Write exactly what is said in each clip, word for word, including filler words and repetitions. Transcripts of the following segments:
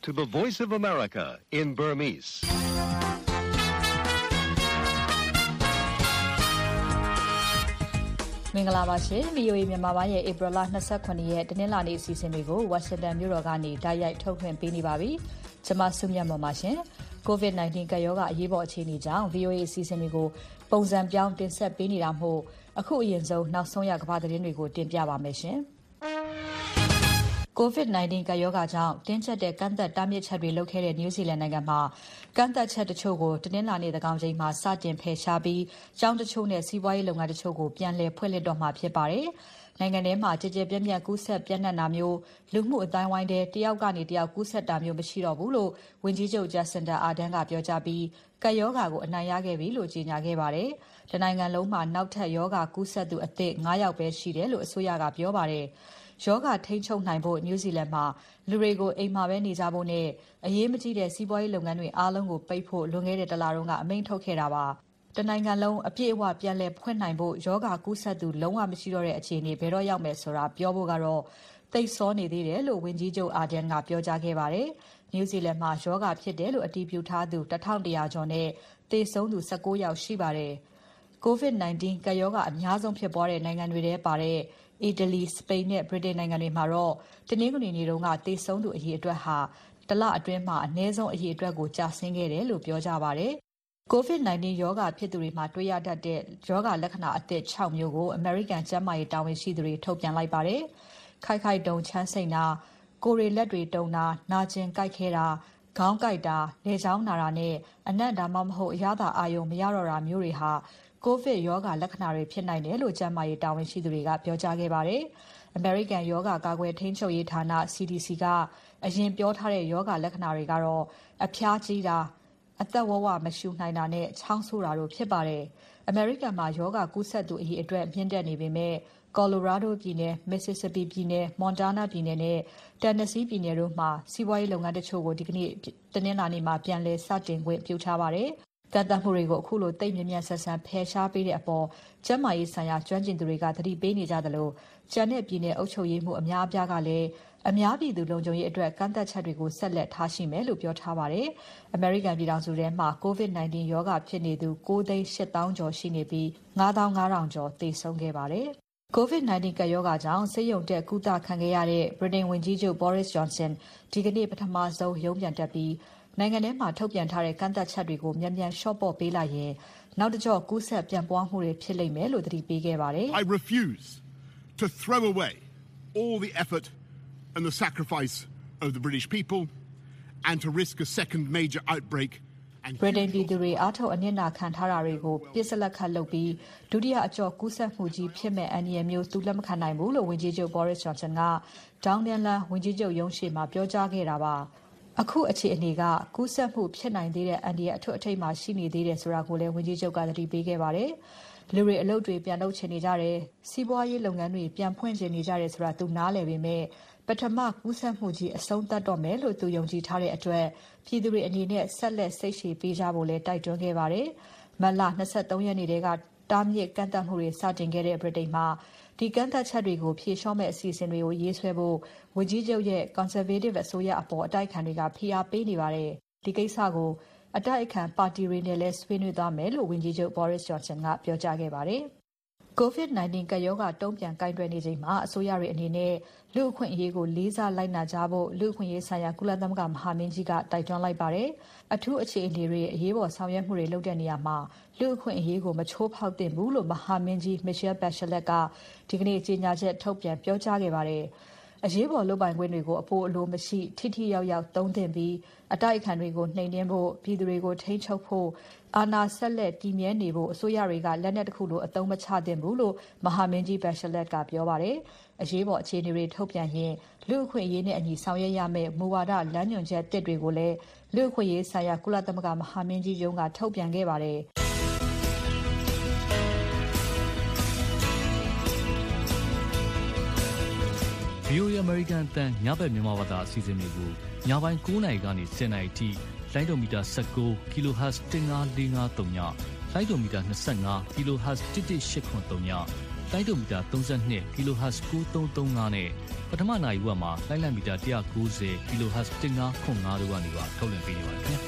to the Voice of America in Burmese. မင်္ဂလာပါရှင် V O A မြန်မာပိုင်းရဲ့ April လ ၂၇ ရက်တနင်္လာနေ့အစီအစဉ်တွေကို Washington မြို့တော်ကနေတိုက်ရိုက်ထုတ်လွှင့်ပေးနေပါပြီ။ကျွန်မစုမြတ်မော်ပါရှင်။ COVID 19 ကပ်ရောဂါအရေးပေါ်အခြေအနေကြောင့် V O A အစီအစဉ်တွေကိုပုံစံပြောင်းတင်ဆက်ပေးနေတာမို့အခုအရင်ဆုံးနောက်ဆုံးရကမ္ဘာသတင်းတွေကိုတင်ပြပါမယ်ရှင်။ COVID 19 ကပ်ရောဂါကြောင့်တင်းကျပ်တဲ့ကန့်သက်တားမြစ်ချက်တွေလုပ်ခဲ့တဲ့ New Zealand နိုင်ငံမှာကန့်သက်ချက်တချို့ကိုတနင်္လာနေ့သကောင်ချိန်မှာစတင်ဖယ်ရှားပြီးကျောင်းတချို့နဲ့စီးပွားရေးလုပ်ငန်းတချို့ကိုပြန်လည်ဖွင့်လှစ်တော့မှာဖြစ်ပါတယ်။နိုင်ငံထဲမှာကြည်ကြဲပြန့်ပြန့်ကူးစက်ပြန့်နှံ့တာမျိုးလူမှုအတိုင်းဝိုင်းတွေတယောက်ကနေတယောက်ကူးစက်တာမျိုးမရှိတော့ဘူးလို့ဝန်ကြီးချုပ် Jacinda Ardern ကပြောကြားပြီးကပ်ရောဂါကိုအနိုင်ရခဲ့ပြီလို့ကြေညာခဲ့ပါတယ်။ဒီနိုင်ငံလုံးမှာနောက်ထပ်ရောဂါကူးစက်သူအသစ်၅ယောက်ပဲရှိတယ်လို့အစိုးရကပြောပါတယ်။ရောဂါထိန်းချုပ်နိုင်ဖို့ New Zealand မှာလူတွေကိုအိမ်မှာပဲနေကြဖို့နဲ့အရေးမကြီးတဲ့စီးပွားရေးလုပ်ငန်းတွေအားလုံးကိုပိတ်ဖို့လွန်ခဲ့တဲ့တလတုန်းကအမိန့်ထုတ်ခဲ့တာပါ။တနိုင်ငံလုံးအပြည့်အဝပြန်လည်ဖွင့်နိုင်ဖို့ရောဂါကူးစက်သူလုံးဝမရှိတော့တဲ့အခြေအနေဘယ်တော့ရောက်မယ်ဆိုတာပြောဖို့ကတော့သိပ်စောနေသေးတယ်လို့ဝန်ကြီးချုပ် Ardern ကပြောကြားခဲ့ပါတယ်။ New Zealand မှာရောဂါဖြစ်တယ်လို့အတည်ပြုထားသူတစ်ထောင်တစ်ရာကျော်နဲ့သေဆုံးသူ၁၉ယောက်ရှိပါတယ်။ COVID 19 ကပ်ရောဂါအများဆုံးဖြစ်ပွားတဲ့နိုင်ငံတွေထဲပါတဲ့အီတလီ၊စပိန်နဲ့ဗြိတိန်နိုင်ငံတွေမှာတော့တနင်္ဂနွေနေ့တုန်းကသေဆုံးသူအရေအတွက်ဟာတလအတွင်းမှာအနည်းဆုံးအရေအတွက်ကိုကျဆင်းခဲ့တယ်လို့ပြောကြပါတယ်။ COVID 19 ရောဂါဖြစ်သူတွေမှာတွေ့ရတတ်တဲ့ရောဂါလက္ခဏာအသစ်၆မျိုးကို American ကျန်းမာရေးတာဝန်ရှိသူတွေထုတ်ပြန်လိုက်ပါတယ်။ခိုက်ခိုက်တုံချမ်းစိမ့်တာ၊ကိုယ်တွေလက်တွေတုန်တာ၊နာကျင်ကိုက်ခဲတာ၊ခေါင်းကိုက်တာ၊လည်ချောင်းနာတာနဲ့အနံ့ဒါမှမဟုတ်အရသာအာရုံမရတော့တာမျိုးတွေဟာကိုဗစ်ရောဂါလက္ခဏာတွေဖြစ်နိုင်တယ်လို့ကျန်းမာရေးတာဝန်ရှိသူတွေကပြောကြားခဲ့ပါတယ်။ American ရောဂါကာကွယ်ထိန်းချုပ်ရေးဌာန C D C ကအရင်ပြောထားတဲ့ရောဂါလက္ခဏာတွေကတော့အဖျားကြီးတာ၊အသက်ဝဝမရှူနိုင်တာနဲ့ချောင်းဆိုးတာတို့ဖြစ်ပါတယ်။ American မှာရောဂါကူးစက်သူအရေအတွက်မြင့်တက်နေပေမဲ့ Colorado ပြည်နယ်၊ Mississippi ပြည်နယ်၊ Montana ပြည်နယ်နဲ့ Tennessee ပြည်နယ်တို့မှာစီးပွားရေးလုပ်ငန်းတချို့ကိုဒီကနေ့တနင်္လာနေ့မှာပြန်လည်စတင်ခွင့်ပြုထားပါတယ်။ကန့်သတ်မှုတွေကိုအခုလိုသိပ်မြန်မြန်ဆန်ဆန်ဖယ်ရှားပေးတဲ့အပေါ်ကျန်းမာရေးဆိုင်ရာကျွမ်းကျင်သူတွေကသတိပေးနေကြသလိုကျန်တဲ့ပြည်နယ်အုပ်ချုပ်ရေးမှုအများအပြားကလည်းအများပြည်သူလုံခြုံရေးအတွက်ကန့်သတ်ချက်တွေကိုဆက်လက်ထားရှိမယ်လို့ပြောထားပါတယ်။ American ပြည်ထောင်စုထဲမှာ COVID 19 ရောဂါဖြစ်နေသူ၉သိန်း၈သောင်းကျော်ရှိနေပြီး၅သောင်း၅ထောင်ကျော်သေဆုံးခဲ့ပါတယ်။ COVID 19 ကပ်ရောဂါကြောင့်ဆေးရုံတက်ကုသခံခဲ့ရတဲ့ဗြိတိန်ဝန်ကြီးချုပ် Boris Johnson ဒီကနေ့ပထမဆုံးရုံးပြန်တက်ပြီးနိုင်ငံထဲမှာထုတ်ပြန်ထားတဲ့ကန့်သတ်ချက်တွေကိုမြန်မြန်လျှော့ပေါ့ပေးလိုက်ရင်နောက်တကျော့ကူးစက်ပြန့်ပွားမှုတွေဖြစ်လိမ့်မယ်လို့သတိပေးခဲ့ပါတယ်။ I refuse to throw away all the effort and the sacrifice of the British people and to risk a second major outbreak ဗြိတိန်ပြည်သူတွေအားထုတ်အနစ်နာခံထားတာတွေကိုပြစ်စလက်ခတ်လုပ်ပြီးဒုတိယအကျော့ကူးစက်မှုကြီးဖြစ်မဲ့အန္တရာယ်မျိုးသူလက်မခံနိုင်ဘူးလို့ဝန်ကြီးချုပ် Boris Johnson က Downing လမ်းဝန်ကြီးချုပ်ရုံးရှေ့မှာပြောကြားခဲ့တာပါ။အခုအခြေအနေကကူးစက်မှုဖြစ်နိုင်သေးတဲ့အန္တရာယ်အထွတ်အထိပ်မှာရှိနေသေးတယ်ဆိုတာကိုလည်းဝန်ကြီးချုပ်ကသတိပေးခဲ့ပါတယ်။လူတွေအလုပ်တွေပြန်လုပ်ချင်နေကြတယ်။စီးပွားရေးလုပ်ငန်းတွေပြန်ဖွင့်ချင်နေကြတယ်ဆိုတာသူနားလည်ပေမဲ့ပထမကူးစက်မှုကြီးအဆုံးသတ်တော့မယ်လို့သူယုံကြည်ထားတဲ့အတွက်ပြည်သူတွေအနေနဲ့ဆက်လက်စိတ်ရှည်ပေးကြဖို့လည်းတိုက်တွန်းခဲ့ပါတယ်။မတ်လ၂၃ရက်နေ့ကတားမြစ်ကန့်သတ်မှုတွေစတင်ခဲ့တဲ့ဗြိတိန်မှာဒီကန့်သတ်ချက်တွေကိုဖြေလျှော့မဲ့အစီအစဉ်တွေကိုရေးဆွဲဖို့ဝန်ကြီးချုပ်ရဲ့ Conservative အစိုးရအပေါ်အတိုက်အခံတွေကဖိအားပေးနေပါတယ်။ဒီကိစ္စကိုအတိုက်အခံပါတီတွေနဲ့လည်းဆွေးနွေးသွားမယ်လို့ဝန်ကြီးချုပ် Boris Johnson ကပြောကြားခဲ့ပါတယ်။ COVID 19 ကပ်ရောဂါတုံ့ပြန်ကိုင်တွယ်နေချိန်မှာအစိုးရတွေအနေနဲ့လူ့အခွင့်အရေးကိုလေးစားလိုက်နာကြဖို့လူ့အခွင့်အရေးဆိုင်ရာကုလသမဂ္ဂမဟာမင်းကြီးကတိုက်တွန်းလိုက်ပါတယ်။အထူးအခြေအနေတွေအရေးပေါ်ဆောင်ရွက်မှုတွေလုပ်တဲ့နေရာမှာလူ့အခွင့်အရေးကိုမချိုးဖောက်သင့်ဘူးလို့မဟာမင်းကြီး Michelle Bachelet ကဒီကနေ့ကြေညာချက်ထုတ်ပြန်ပြောကြားခဲ့ပါတယ်။အရေးပေါ်လုပ်ပိုင်ခွင့်တွေကိုအပိုအလိုမရှိထိထိရောက်ရောက်သုံးသင့်ပြီးအတိုက်အခံတွေကိုနှိမ်နင်းဖို့ပြည်သူတွေကိုထိန်းချုပ်ဖို့အာဏာဆက်လက်တည်မြဲနေဖို့အစိုးရတွေကလက်နက်တစ်ခုလိုအသုံးမချသင့်ဘူးလို့မဟာမင်းကြီး Bachelet ကပြောပါတယ်။အရေးပေါ်အခြေအနေတွေထုတ်ပြန်ရင်လူ့အခွင့်အရေးနဲ့အညီဆောင်ရွက်ရမယ့်မူဝါဒလမ်းညွှန်ချက်တစ်တွေကိုလည်းလူ့အခွင့်အရေးဆိုင်ရာကုလသမဂ္ဂမဟာမင်းကြီးရုံးကထုတ်ပြန်ခဲ့ပါတယ်။ V O A American အသံညဘက်မြန်မာဘာသာအစီအစဉ်တွေကိုညပိုင်း၉နာရီကနေ၁၀နာရီထိလိုင်းဒိုမီတာ၁၉ kilohertz တစ်ငါးလေးငါးသုံးညလိုင်းဒိုမီတာ၂၅ kilohertz တစ်တစ်၈ခွန်သုံးညတိုင်းဒိုမီတာသုံး၂ ကီလိုဟတ်၉၃၃၅နဲ့ပထမနိုင်ဝက်မှာလိုင်းလံမီတာ၁၉၀ ကီလိုဟတ်၁၅ခွန်၅တို့ကနေပါထုတ်လွှင့်ပေးနေပါတယ်ခင်ဗျာ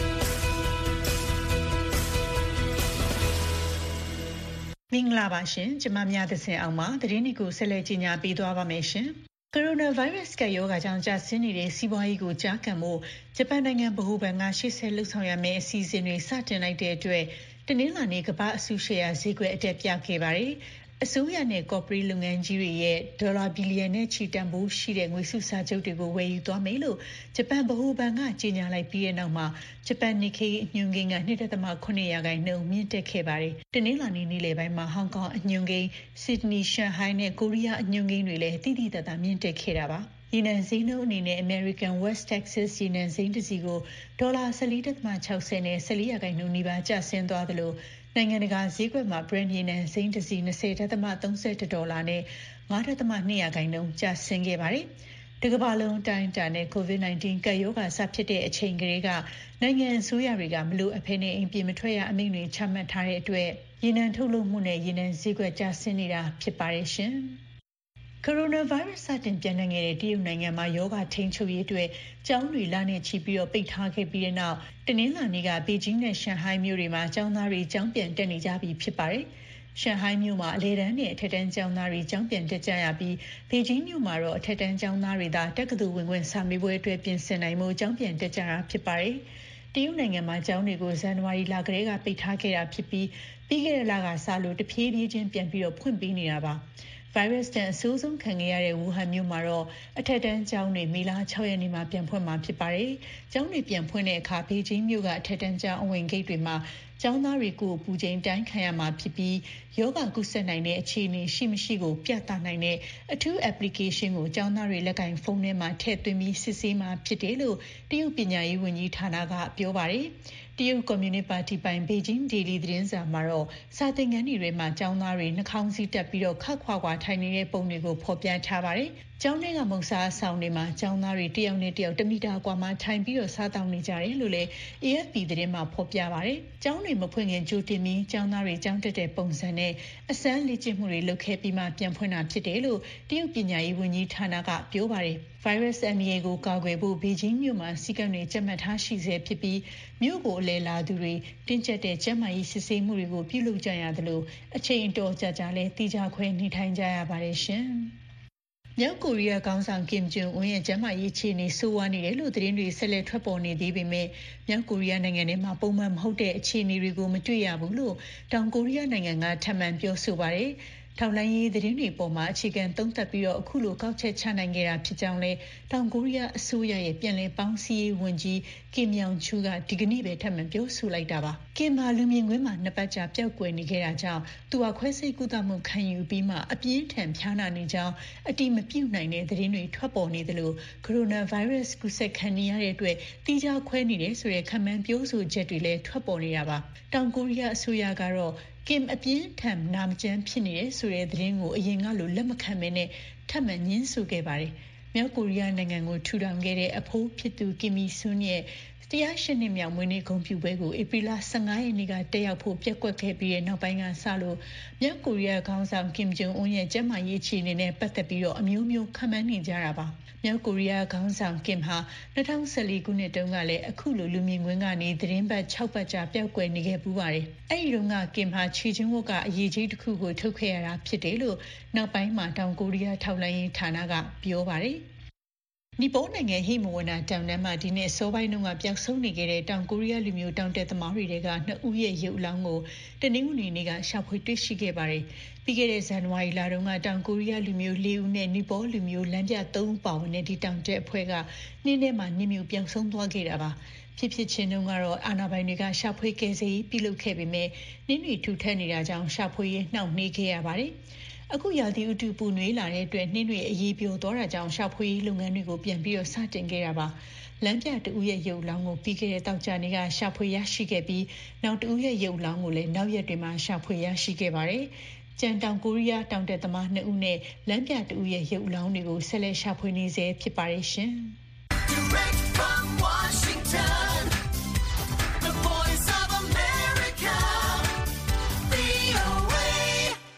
မင်္ဂလာပါရှင်ကျမများသစင်အောင်ပါသတင်းတွေကိုဆက်လက်ကြီးညာပေးသွားပါမယ်ရှင်ကိုရိုနာဗိုင်းရပ်စ်ကရောဂါကြောင့်ကြာဆင်းနေတဲ့စီးပွားရေးကိုကြားကန်မှုဂျပန်နိုင်ငံဗဟိုဘဏ်ကရှေ့ဆက်လှုပ်ဆောင်ရမယ့်အစီအစဉ်တွေစတင်လိုက်တဲ့အတွက်တနင်္လာနေ့ကမ္ဘာအစုရှယ်ယာဈေးကွက်အတက်ပြခဲ့ပါတယ်အစိုးရနဲ့ကော်ပိုရေးလုပ်ငန်းကြီးတွေရဲ့ဒေါ်လာဘီလီယံနဲ့ချီတန်ဖိုးရှိတဲ့ငွေစုစာချုပ်တွေကိုဝယ်ယူသွားမယ်လို့ဂျပန်ဗဟိုဘဏ်ကကြေညာလိုက်ပြီးတဲ့နောက်မှာဂျပန်နစ်ခေအညွှန်းကိန်းက ၂.၇ ရာခိုင်နှုန်းမြင့်တက်ခဲ့ပါတယ်။တနင်္လာနေ့နေ့လယ်ပိုင်းမှာဟောင်ကောင်အညွှန်းကိန်း၊ဆစ်ဒနီ၊ရှန်ဟိုင်းနဲ့ကိုရီးယားအညွှန်းကိန်းတွေလည်းတိတိတတ်တာမြင့်တက်ခဲ့တာပါ။ရေနံဈေးနှုန်းအနေနဲ့ American West Texas ရေနံစိမ်းတစ်စီကိုဒေါ်လာ ၁၄.၆၀ နဲ့ ၁၄ ရာခိုင်နှုန်းနီးပါးကျဆင်းသွားသလိုနိုင်ငံတကာဈေးကွက်မှာ Brent ရေနံစိမ်းတစ်စီ ၂၀.၃၁ ဒေါ်လာနဲ့ ၅.၂ ရာခိုင်နှုန်းကျဆင်းခဲ့ပါတယ်။တစ်ကမ္ဘာလုံးအတိုင်းအတာနဲ့ ကိုဗစ် ၁၉ ကပ်ရောဂါစဖြစ်တဲ့အချိန်ကလေးကနိုင်ငံအစိုးရတွေကမလိုအပ်ဘဲနဲ့အိမ်ပြင်မထွက်ရအမိန့်တွေချမှတ်ထားတဲ့အတွက်ရေနံထုတ်လုပ်မှုနဲ့ရေနံဈေးကွက်ကျဆင်းနေတာဖြစ်ပါတယ်ရှင်။ကိုရိုနာဗိုင်းရပ်စ်စတင်ပြန့်နှံ့ခဲ့တဲ့တရုတ်နိုင်ငံမှာရောဂါထိန်းချုပ်ရေးအတွက်ကျောင်းတွေလနဲ့ချီပြီးတော့ပိတ်ထားခဲ့ပြီးတဲ့နောက်တနင်္လာနေ့ကဘေကျင်းနဲ့ရှန်ဟိုင်းမြို့တွေမှာကျောင်းသားတွေကျောင်းပြန်တက်နေကြပြီဖြစ်ပါတယ်။ရှန်ဟိုင်းမြို့မှာအလယ်တန်းနဲ့အထက်တန်းကျောင်းသားတွေကျောင်းပြန်တက်ကြရပြီးဘေကျင်းမြို့မှာတော့အထက်တန်းကျောင်းသားတွေသာတက္ကသိုလ်ဝင်ခွင့်စာမေးပွဲအတွက်ပြင်ဆင်နိုင်မှုကျောင်းပြန်တက်ကြတာဖြစ်ပါတယ်။တရုတ်နိုင်ငံမှာကျောင်းတွေကိုဇန်နဝါရီလကတည်းကပိတ်ထားခဲ့တာဖြစ်ပြီးပြီးခဲ့တဲ့လကစလို့တဖြည်းဖြည်းချင်းပြန်ပြီးတော့ဖွင့်ပေးနေတာပါ။ဗိုင်းရပ်စ်တန်အဆိုးဆုံးခံခဲ့ရတဲ့ဝူဟန်မြို့မှာတော့အထက်တန်းကျောင်းတွေမေလ၆ရက်နေ့မှာပြန်ဖွင့်မှာဖြစ်ပါတယ်။ကျောင်းတွေပြန်ဖွင့်တဲ့အခါဘေကျင်းမြို့ကအထက်တန်းကျောင်းအဝင်ဂိတ်တွေမှာကျောင်းသားတွေကိုပူချိန်တိုင်းခံရမှာဖြစ်ပြီးယောဂကုသနိုင်တဲ့အခြေအနေရှိမရှိကိုပြသနိုင်တဲ့အထူး application ကိုကျောင်းသားတွေလက်ကင်ဖုန်းထဲမှာထည့်သွင်းပြီးစစ်ဆေးမှာဖြစ်တယ်လို့တရုတ်ပညာရေးဝန်ကြီးဌာနကပြောပါတယ်။တရုတ်ကွန်မြူနစ်ပါတီပိုင်ဘေကျင်းဒေလီသတင်းစာမှာတော့စာသင်ခန်းတွေမှာကျောင်းသားတွေနှာခေါင်းစည်းတပ်ပြီးတော့ခက်ခွာခွာထိုင်နေတဲ့ပုံတွေကိုဖော်ပြထားပါတယ်။ကျောင်းထဲကမုတ်စားဆောင်တွေမှာကျောင်းသားတွေတယောက်နဲ့တယောက်တမီတာကွာမှထိုင်ပြီးတော့စားတောင်းနေကြတယ်လို့လည်း A F P သတင်းမှာဖော်ပြပါတယ်။ကျောင်းတွေမဖွင့်ခင်ကြိုတင်ပြီးကျောင်းသားတွေကျောင်းတက်တဲ့ပုံစံနဲ့အစမ်းလေ့ကျင့်မှုတွေလုပ်ခဲ့ပြီးမှပြန်ဖွင့်တာဖြစ်တယ်လို့တရုတ်ပညာရေးဝန်ကြီးဌာနကပြောပါတယ်။ဗိုင်းရပ်စ်အန္တရာယ်ကိုကာကွယ်ဖို့ဘေကျင်းမြို့မှာစည်းကမ်းတွေကျင့်မှတ်ထားရှိဆဲဖြစ်ပြီးမြို့ကိုအလဲလာသူတွေတင်းကျပ်တဲ့ကျန်းမာရေးစစ်ဆေးမှုတွေကိုပြုလုပ်ကြရသလိုအချိန်အတော်ကြာကြာလဲတိကျခွဲနေထိုင်ကြရပါတယ်ရှင်။မြောက်ကိုရီးယားခေါင်းဆောင်ကင်ဂျုံအွန်းရဲ့ကျန်းမာရေးအခြေအနေဆိုးဝါးနေတယ်လို့သတင်းတွေဆက်လက်ထွက်ပေါ်နေသေးပေမဲ့မြောက်ကိုရီးယားနိုင်ငံထဲမှာပုံမှန်မဟုတ်တဲ့အခြေအနေတွေကိုမတွေ့ရဘူးလို့တောင်ကိုရီးယားနိုင်ငံကထပ်မံပြောဆိုပါတယ်။ထောက်လှမ်းရေးသတင်းတွေပေါ်မှာအခြေခံသုံးသပ်ပြီးတော့အခုလိုကောက်ချက်ချနိုင်ခဲ့တာဖြစ်ကြောင်းလဲတောင်ကိုရီးယားအစိုးရရဲ့ပြန်လည်ပေါင်းစည်းရေးဝန်ကြီးကင်မြောင်ချူကဒီကနေ့ပဲထပ်မံပြောဆိုလိုက်တာပါ။ကင်မာလူမြင်ကွင်းမှာနှစ်ပတ်ကြာပျောက်ကွယ်နေခဲ့တာကြောင့်သူဟာခွဲစိတ်ကုသမှုခံယူပြီးမှအပြင်းထန်ဖျားနာနေကြောင်းအတိမပြုတ်နိုင်တဲ့သတင်းတွေထွက်ပေါ်နေသလိုကိုရိုနာဗိုင်းရပ်စ်ကူးစက်ခံနေရတဲ့အတွက်တိကျခွဲနေတယ်ဆိုတဲ့ခန့်မှန်းပြောဆိုချက်တွေလည်းထွက်ပေါ်နေတာပါ။တောင်ကိုရီးယားအစိုးရကတော့ကင်အပြင်းထန်နာမကျန်းဖြစ်နေတယ်ဆိုတဲ့သတင်းကိုအရင်ကလိုလက်မခံဘဲနဲ့ထပ်မံညှင်းဆိုခဲ့ပါတယ်။မြောက်ကိုရီးယားနိုင်ငံကိုထူထောင်ခဲ့တဲ့အဖိုးဖြစ်သူကင်မီဆွန်းရဲ့တရားရှင်နှစ်မြောက်မွေးနေ့ဂုဏ်ပြုပွဲကိုဧပြီလ၁၅ရက်နေ့ကတက်ရောက်ဖို့ပြက်ကွက်ခဲ့ပြီးတဲ့နောက်ပိုင်းကစလို့မြောက်ကိုရီးယားခေါင်းဆောင်ကင်ဂျုံအွန်းရဲ့ကျန်းမာရေးအခြေအနေနဲ့ပတ်သက်ပြီးတော့အမျိုးမျိုးခန့်မှန်းနေကြတာပါ။မြောက်ကိုရီးယားခေါင်းဆောင်ကင်ဟာ၂၀၁၄ခုနှစ်တုန်းကလည်းအခုလိုလူမြင်ကွင်းကနေသတင်းပတ်၆ပတ်ကြာပျောက်ကွယ်နေခဲ့ပူးပါတယ်။အဲဒီတုန်းကကင်ဟာခြေချင်းဝတ်ကအရေးကြီးတစ်ခုကိုထုတ်ခဲ့ရတာဖြစ်တယ်လို့နောက်ပိုင်းမှာတောင်ကိုရီးယားထောက်လှမ်းရေးဌာနကပြောပါတယ်။နီပေါနိုင်ငံဟိမဝန္တာတောင်တန်းမှာဒီနေ့စောပိုင်းတုန်းကပျောက်ဆုံးနေခဲ့တဲ့တောင်ကိုရီးယားလူမျိုးတောင်တက်သမားတွေကနှစ်ဦးရဲ့ရုပ်အလောင်းကိုတနင်္ဂနွေနေ့ကရှာဖွေတွေ့ရှိခဲ့ပါတယ်။ပြီးခဲ့တဲ့ဇန်နဝါရီလတုန်းကတောင်ကိုရီးယားလူမျိုးလေးဦးနဲ့နီပေါလူမျိုးလမ်းပြသုံးဦးပါဝင်တဲ့ဒီတောင်တက်အဖွဲ့ကနှင်းထဲမှာနှင်းမြုပ်ပျောက်ဆုံးသွားခဲ့တာပါ။ဖြစ်ဖြစ်ချင်းတုန်းကတော့အာဏာပိုင်တွေကရှာဖွေကယ်ဆယ်ရေးပြုလုပ်ခဲ့ပေမဲ့နှင်းတွေထူထပ်နေတာကြောင့်ရှာဖွေရေးနှောင့်နှေးခဲ့ရပါတယ်။အခုရာသီဥတုပူနွေးလာတဲ့အတွက်နှင်းတွေအရေးပြိုသွားတာကြောင့်ရှာဖွေရေးလုပ်ငန်းတွေကိုပြန်ပြီးတော့စတင်ခဲ့တာပါလမ်းပြတဦးရဲ့ရုပ်လောင်းကိုပြီးခဲ့တဲ့တောက်ကြနေ့ကရှာဖွေရရှိခဲ့ပြီးနောက်တဦးရဲ့ရုပ်လောင်းကိုလည်းနောက်ရက်တွေမှာရှာဖွေရရှိခဲ့ပါတယ်ကျန်တောင်ကိုရီးယားတောင်တက်သမားနှစ်ဦးနဲ့လမ်းပြတဦးရဲ့ရုပ်လောင်းတွေကိုဆက်လက်ရှာဖွေနေဆဲဖြစ်ပါတယ်ရှင်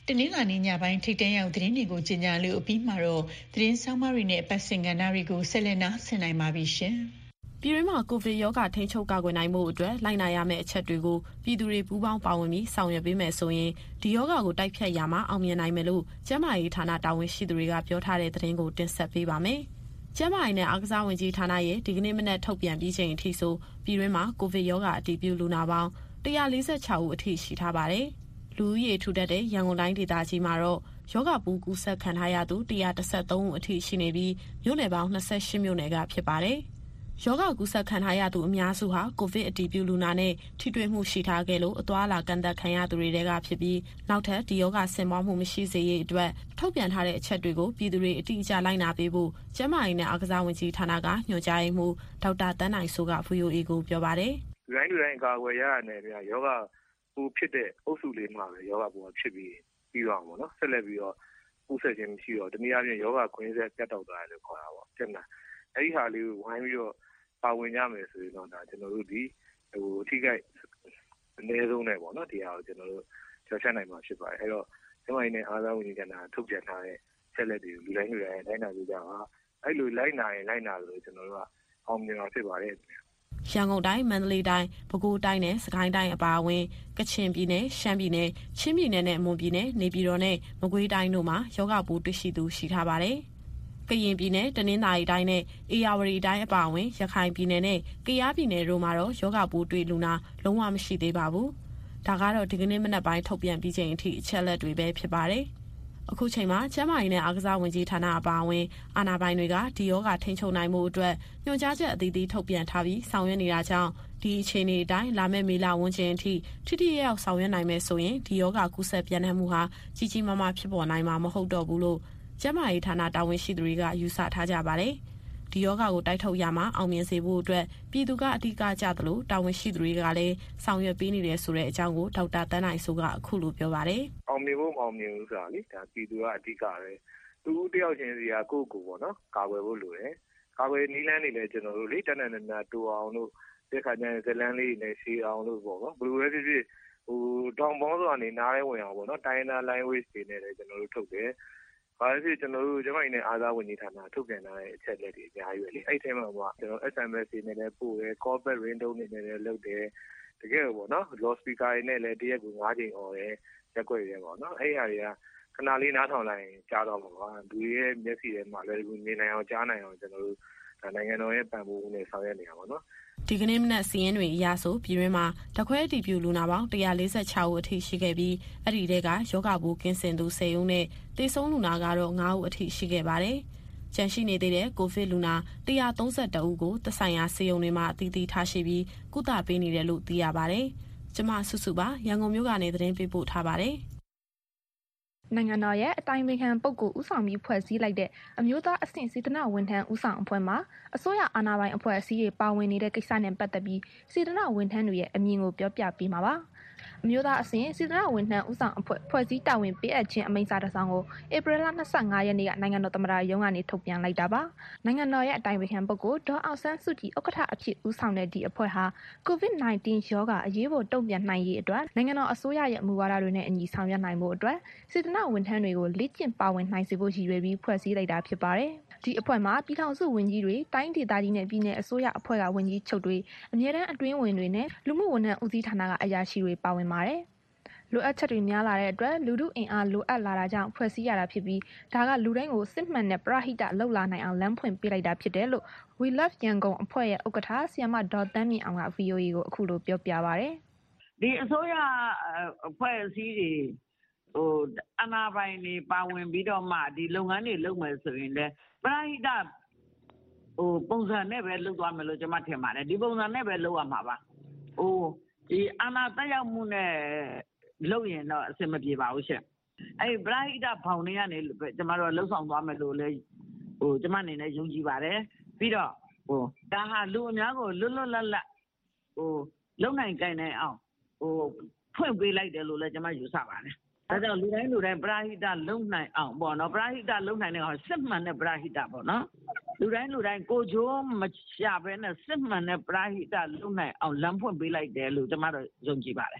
တနင်္လာနေ့ညပိုင်းထိပ်တန်းရောက်သတင်းတွေကိုကြီးညာလို့အပြီးမှာတော့သတင်းဆောင်မတွေနဲ့ပတ်စင်ကဏ္ဍတွေကိုဆက်လက်နားဆင်နိုင်ပါပြီရှင်။ပြည်တွင်းမှာကိုဗစ်ရောဂါထိန်းချုပ်ကာကွယ်နိုင်မှုအတွက်လိုက်နာရမယ့်အချက်တွေကိုပြည်သူတွေပူးပေါင်းပါဝင်ပြီးဆောင်ရွက်ပေးမယ်ဆိုရင်ဒီရောဂါကိုတိုက်ဖျက်ရမှာအောင်မြင်နိုင်မယ်လို့ကျန်းမာရေးဌာနတာဝန်ရှိသူတွေကပြောထားတဲ့သတင်းကိုတင်ဆက်ပေးပါမယ်။ကျန်းမာရေးနဲ့အားကစားဝန်ကြီးဌာနရဲ့ဒီကနေ့မနက်ထုတ်ပြန်ပြီးချိန်အထိဆိုပြည်တွင်းမှာကိုဗစ်ရောဂါအတည်ပြုလူနာပေါင်း၁၄၆ဦးအထိရှိထားပါတယ်။လူဦးရေထူထပ်တဲ့ရန်ကုန်တိုင်းဒေသကြီးမှာတော့ရောဂါပိုးကူးစက်ခံထားရသူ၁၁၃ဦးအထိရှိနေပြီးမြို့နယ်ပေါင်း၂၈မြို့နယ်ကဖြစ်ပါတယ်။ရောဂါကူးစက်ခံထားရသူအများစုဟာကိုဗစ်အတည်ပြုလူနာနဲ့ထိတွေ့မှုရှိထားခဲ့လို့အသွားအလာကန့်သတ်ခံရသူတွေကဖြစ်ပြီးနောက်ထပ်ဒီရောဂါဆင်ပွားမှုမရှိစေရေးအတွက်ထုတ်ပြန်ထားတဲ့အချက်တွေကိုပြည်သူတွေအတိအကျလိုက်နာပေးဖို့ကျန်းမာရေးနဲ့အားကစားဝန်ကြီးဌာနကညွှန်ကြားရေးမှူးဒေါက်တာတန်းနိုင်စိုးက ဗွီအိုအေကိုပြောပါတယ်။လူတိုင်းလူတိုင်းကာကွယ်ရရတဲ့ဗျာရောဂါပိုးဖြစ်တဲ့အုပ်စုလေးမှာပဲရောဂါပိုးဖြစ်ပြီးပြီးတော့ပေါ့နော်ဆက်လက်ပြီးတော့ကူးစက်ခြင်းမရှိတော့တနည်းအားဖြင့်ရောဂါခွင့်ဆက်ပြတ်တောက်သွားတယ်လို့ခေါ်တာပေါ့ကျန်တာအဲ့ဒီဟာလေးကိုဝိုင်းပြီးတော့ပါဝင်ကြမယ်ဆိုရင်တော့ဒါကျွန်တော်တို့ဒီဟိုအထိကိအနည်းဆုံးနဲ့ပေါ့နော်ဒီဟာကိုကျွန်တော်တို့ကျော်ချက်နိုင်မှာဖြစ်ပါတယ်အဲ့တော့ကျမနဲ့အားသာဝန်ကြီးကနာထုတ်ပြန်ထားတဲ့ဆက်လက်တွေကိုလူတိုင်းလူတိုင်းလိုက်နာကြကြပါအဲ့လိုလိုက်နာရင်လိုက်နာလို့ကျွန်တော်တို့ကအောင်မြင်မှာဖြစ်ပါတယ်ရန်ကုန်တိုင်းမန္တလေးတိုင်းပဲခူးတိုင်းနဲ့စကိုင်းတိုင်းအပါအဝင်ကချင်ပြည်နယ်ရှမ်းပြည်နယ်ချင်းပြည်နယ်နဲ့မွန်ပြည်နယ်နေပြည်တော်နဲ့မကွေးတိုင်းတို့မှာရောဂါပိုးတွေ့ရှိသူရှိထားပါတယ်။ကရင်ပြည်နယ်တနင်္သာရီတိုင်းနဲ့အေရဝတီတိုင်းအပါအဝင်ရခိုင်ပြည်နယ်နဲ့ကယားပြည်နယ်တို့မှာတော့ရောဂါပိုးတွေ့လူနာလုံးဝမရှိသေးပါဘူး။ဒါကတော့ဒီကနေ့မနက်ပိုင်းထုတ်ပြန်ပြီးချိန်အထိအချက်လက်တွေပဲဖြစ်ပါတယ်။အခုချိန်မှာကျန်းမာရေးနဲ့အားကစားဝန်ကြီးဌာနအပါအဝင်အာဏာပိုင်တွေကဒီရောဂါထိန်းချုပ်နိုင်မှုအတွက်ညွှန်ကြားချက်အသီးသီးထုတ်ပြန်ထားပြီးဆောင်ရွက်နေတာကြောင့်ဒီအခြေအနေအတိုင်းလာမယ့်မေလဝန်းကျင်အထိထိထိရောက်ရောက်ဆောင်ရွက်နိုင်မယ်ဆိုရင်ဒီရောဂါကူးစက်ပြန့်နှံ့မှုဟာကြီးကြီးမားမားဖြစ်ပေါ်နိုင်မှာမဟုတ်တော့ဘူးလို့ကျန်းမာရေးဌာနတာဝန်ရှိသူတွေကယူဆထားကြပါတယ်။ဒီရောဂါကိုတိုက်ထုတ်ရမှာအောင်မြင်စေဖို့အတွက်ပြည်သူကအဓိကကြသလိုတာဝန်ရှိသူတွေကလည်းဆောင်ရွက်ပေးနေတယ်ဆိုတဲ့အကြောင်းကိုဒေါက်တာတန်းနိုင်စိုးကအခုလိုပြောပါတယ်။အောင်မြင်ဖို့မအောင်မြင်ဘူးဆိုတာလေဒါပြည်သူကအဓိကပဲသူတယောက်ချင်းစီကကိုယ့်ကိုယ်ပေါ့နော်ကာကွယ်ဖို့လိုတယ်။ကာကွယ်နည်းလမ်းတွေလည်းကျွန်တော်တို့လေတန်းတန်းတန်းတူအောင်လို့ဒီခါကျရင်ဇလန်းလေးနဲ့ရှေးအောင်လို့ပေါ့နော်ဘယ်လိုပဲဖြစ်ဖြစ်ဟိုတောင်ပေါင်းစွာနေနားရဲဝင်အောင်ပေါ့နော်တိုင်းနာ line waste တွေနဲ့လည်းကျွန်တော်တို့ထုတ်တယ်။ဘာဖြစ်ကျွန်တော်တို့ကျမကြီးနဲ့အားသာဝန်ကြီးဌာနထုတ်ပြန်ထားတဲ့အချက်လက်တွေအများကြီးပဲလေအဲ့ဒီထဲမှာကကျွန်တော် S M S တွေနဲ့လည်းပို့တယ် corporate ringtone တွေနဲ့လည်းလုပ်တယ်တကယ်ပေါ့နော် loud speaker တွေနဲ့လည်းတရက်ကို၅ချိန်អော်တယ်ရက်ွက်ရဲပေါ့နော်အဲ့ဒီဟာတွေကခဏလေးနားထောင်လိုက်ရင်ကြားတော့မှာပါလူတွေရဲ့မျက်စိထဲမှာလည်းဒီမြင်နိုင်အောင်ကြားနိုင်အောင်ကျွန်တော်တို့နိုင်ငံတော်ရဲ့ပံ့ပိုးမှုနဲ့ဆောင်ရွက်နေတာပါနော်ဒီကနေ့မနက်စီးရင်တွေအရဆိုပြည်တွင်းမှာတခွဲအတည်ပြုလူနာပေါင်း၁၄၆ဦးအထိရှိခဲ့ပြီးအဲ့ဒီတဲကယောဂပိုးကင်းစင်သူ၁၀ဦးနဲ့သေဆုံးလူနာကတော့၅ဦးအထိရှိခဲ့ပါတယ်။ကျန်ရှိနေသေးတဲ့ကိုဗစ်လူနာ၁၃၁ဦးကိုသက်ဆိုင်ရာဆေးရုံတွေမှာအသီးသီးထားရှိပြီးကုသပေးနေတယ်လို့သိရပါတယ်။ကျမစုစုပါရန်ကုန်မြို့ကနေသတင်းပေးပို့ထားပါတယ်။နိုင်ငံတော်ရဲ့အတိုင်ပင်ခံပုဂ္ဂိုလ်ဦးဆောင်ပြီးဖွဲ့စည်းလိုက်တဲ့အမျိုးသားအဆင့်စေတနာဝန်ထမ်းဦးဆောင်အဖွဲ့မှာအစိုးရအာဏာပိုင်အဖွဲ့အစည်းတွေပါဝင်နေတဲ့ကိစ္စနဲ့ပတ်သက်ပြီးစေတနာဝန်ထမ်းတွေရဲ့အမြင်ကိုပြောပြပေးမှာပါ။အမျိုးသားအဆင့်စေတနာဝန်ထမ်းဦးဆောင်အဖွဲ့ဖွဲ့စည်းတာဝန်ပေးအပ်ခြင်းအမိန့်စာတစ်စောင်ကိုဧပြီလ၂၅ရက်နေ့ကနိုင်ငံတော်သမ္မတရုံးကနေထုတ်ပြန်လိုက်တာပါ။နိုင်ငံတော်ရဲ့အတိုင်ပင်ခံပုဂ္ဂိုလ်ဒေါ်အောင်ဆန်းစုကြည်ဥက္ကဋ္ဌအဖြစ်ဦးဆောင်တဲ့ဒီအဖွဲ့ဟာကိုဗစ်၁၉ ရောဂါအရေးပေါ်တုံ့ပြန်နိုင်ရေးအတွက်နိုင်ငံတော်အစိုးရရဲ့မူဝါဒတွေနဲ့အညီဆောင်ရွက်နိုင်ဖို့အတွက်စေတနာဝန်ထမ်းတွေကိုလေ့ကျင့်ပါဝင်နိုင်စေဖို့ရည်ရွယ်ပြီးဖွဲ့စည်းလိုက်တာဖြစ်ပါတယ်။ဒီအဖွဲ့မှာပြည်ထောင်စုဝန်ကြီးတွေတိုင်းဒေသကြီးနဲ့ပြည်내အစိုးရအဖွဲ့ကဝန်ကြီးချုပ်တွေအမြဲတမ်းအတွင်းဝင်တွေနဲ့လူမှုဝန်ထမ်းဦးစီးဌာနကအရာရှိတွေပါဝင်ပါတယ်။လိုအပ်ချက်တွေများလာတဲ့အတွက်လူထုအင်အားလိုအပ်လာတာကြောင့်ဖွဲ့စည်းရတာဖြစ်ပြီးဒါကလူတိုင်းကိုစစ်မှန်တဲ့ပရဟိတလှုပ်လာနိုင်အောင်လမ်းဖွင့်ပေးလိုက်တာဖြစ်တယ်လို့ We Love Yangon အဖွဲ့ရဲ့ဥက္ကဋ္ဌဆီယမဒေါ်တန်းမြင့်အောင်က ဗွီအိုအေကိုအခုလိုပြောပြပါဗျ။ဒီအစိုးရအဖွဲ့အစည်းတွေဟိုအနာပိုင်တွေပါဝင်ပြီးတော့မှဒီလုပ်ငန်းတွေလုပ်မယ်ဆိုရင်လည်းပရဟိတဟိုပုံစံနဲ့ပဲလုပ်သွားမယ်လို့ကျွန်မထင်ပါတယ်ဒီပုံစံနဲ့ပဲလုပ်ရမှာပါဟိုဒီအာဏာတက်ရောက်မှုနဲ့လုပ်ရင်တော့အဆင်မပြေပါဘူးရှင့်အဲ့ပရဟိတဖောင်တွေကနေကျွန်မတို့လှုပ်ဆောင်သွားမယ်လို့လည်းဟိုကျွန်မအနေနဲ့ယုံကြည်ပါတယ်ပြီးတော့ဟိုဒါဟာလူအများကိုလွတ်လွတ်လပ်လပ်ဟိုလုံနိုင်ကြနိုင်အောင်ဟိုဖွင့်ပေးလိုက်တယ်လို့လည်းကျွန်မယူဆပါတယ်ဒါကြောင့်လူတိုင်းလူတိုင်းပရဟိတလုံနိုင်အောင်ပေါ့နော်ပရဟိတလုံနိုင်တဲ့အောင်စစ်မှန်တဲ့ပရဟိတပေါ့နော်လူတိုင်းလူတိုင်းကိုချိုးမရှာဘဲနဲ့စစ်မှန်တဲ့ပရဟိတလုံနိုင်အောင်လမ်းဖွင့်ပေးလိုက်တယ်လို့ကျွန်မတို့ယုံကြည်ပါတယ်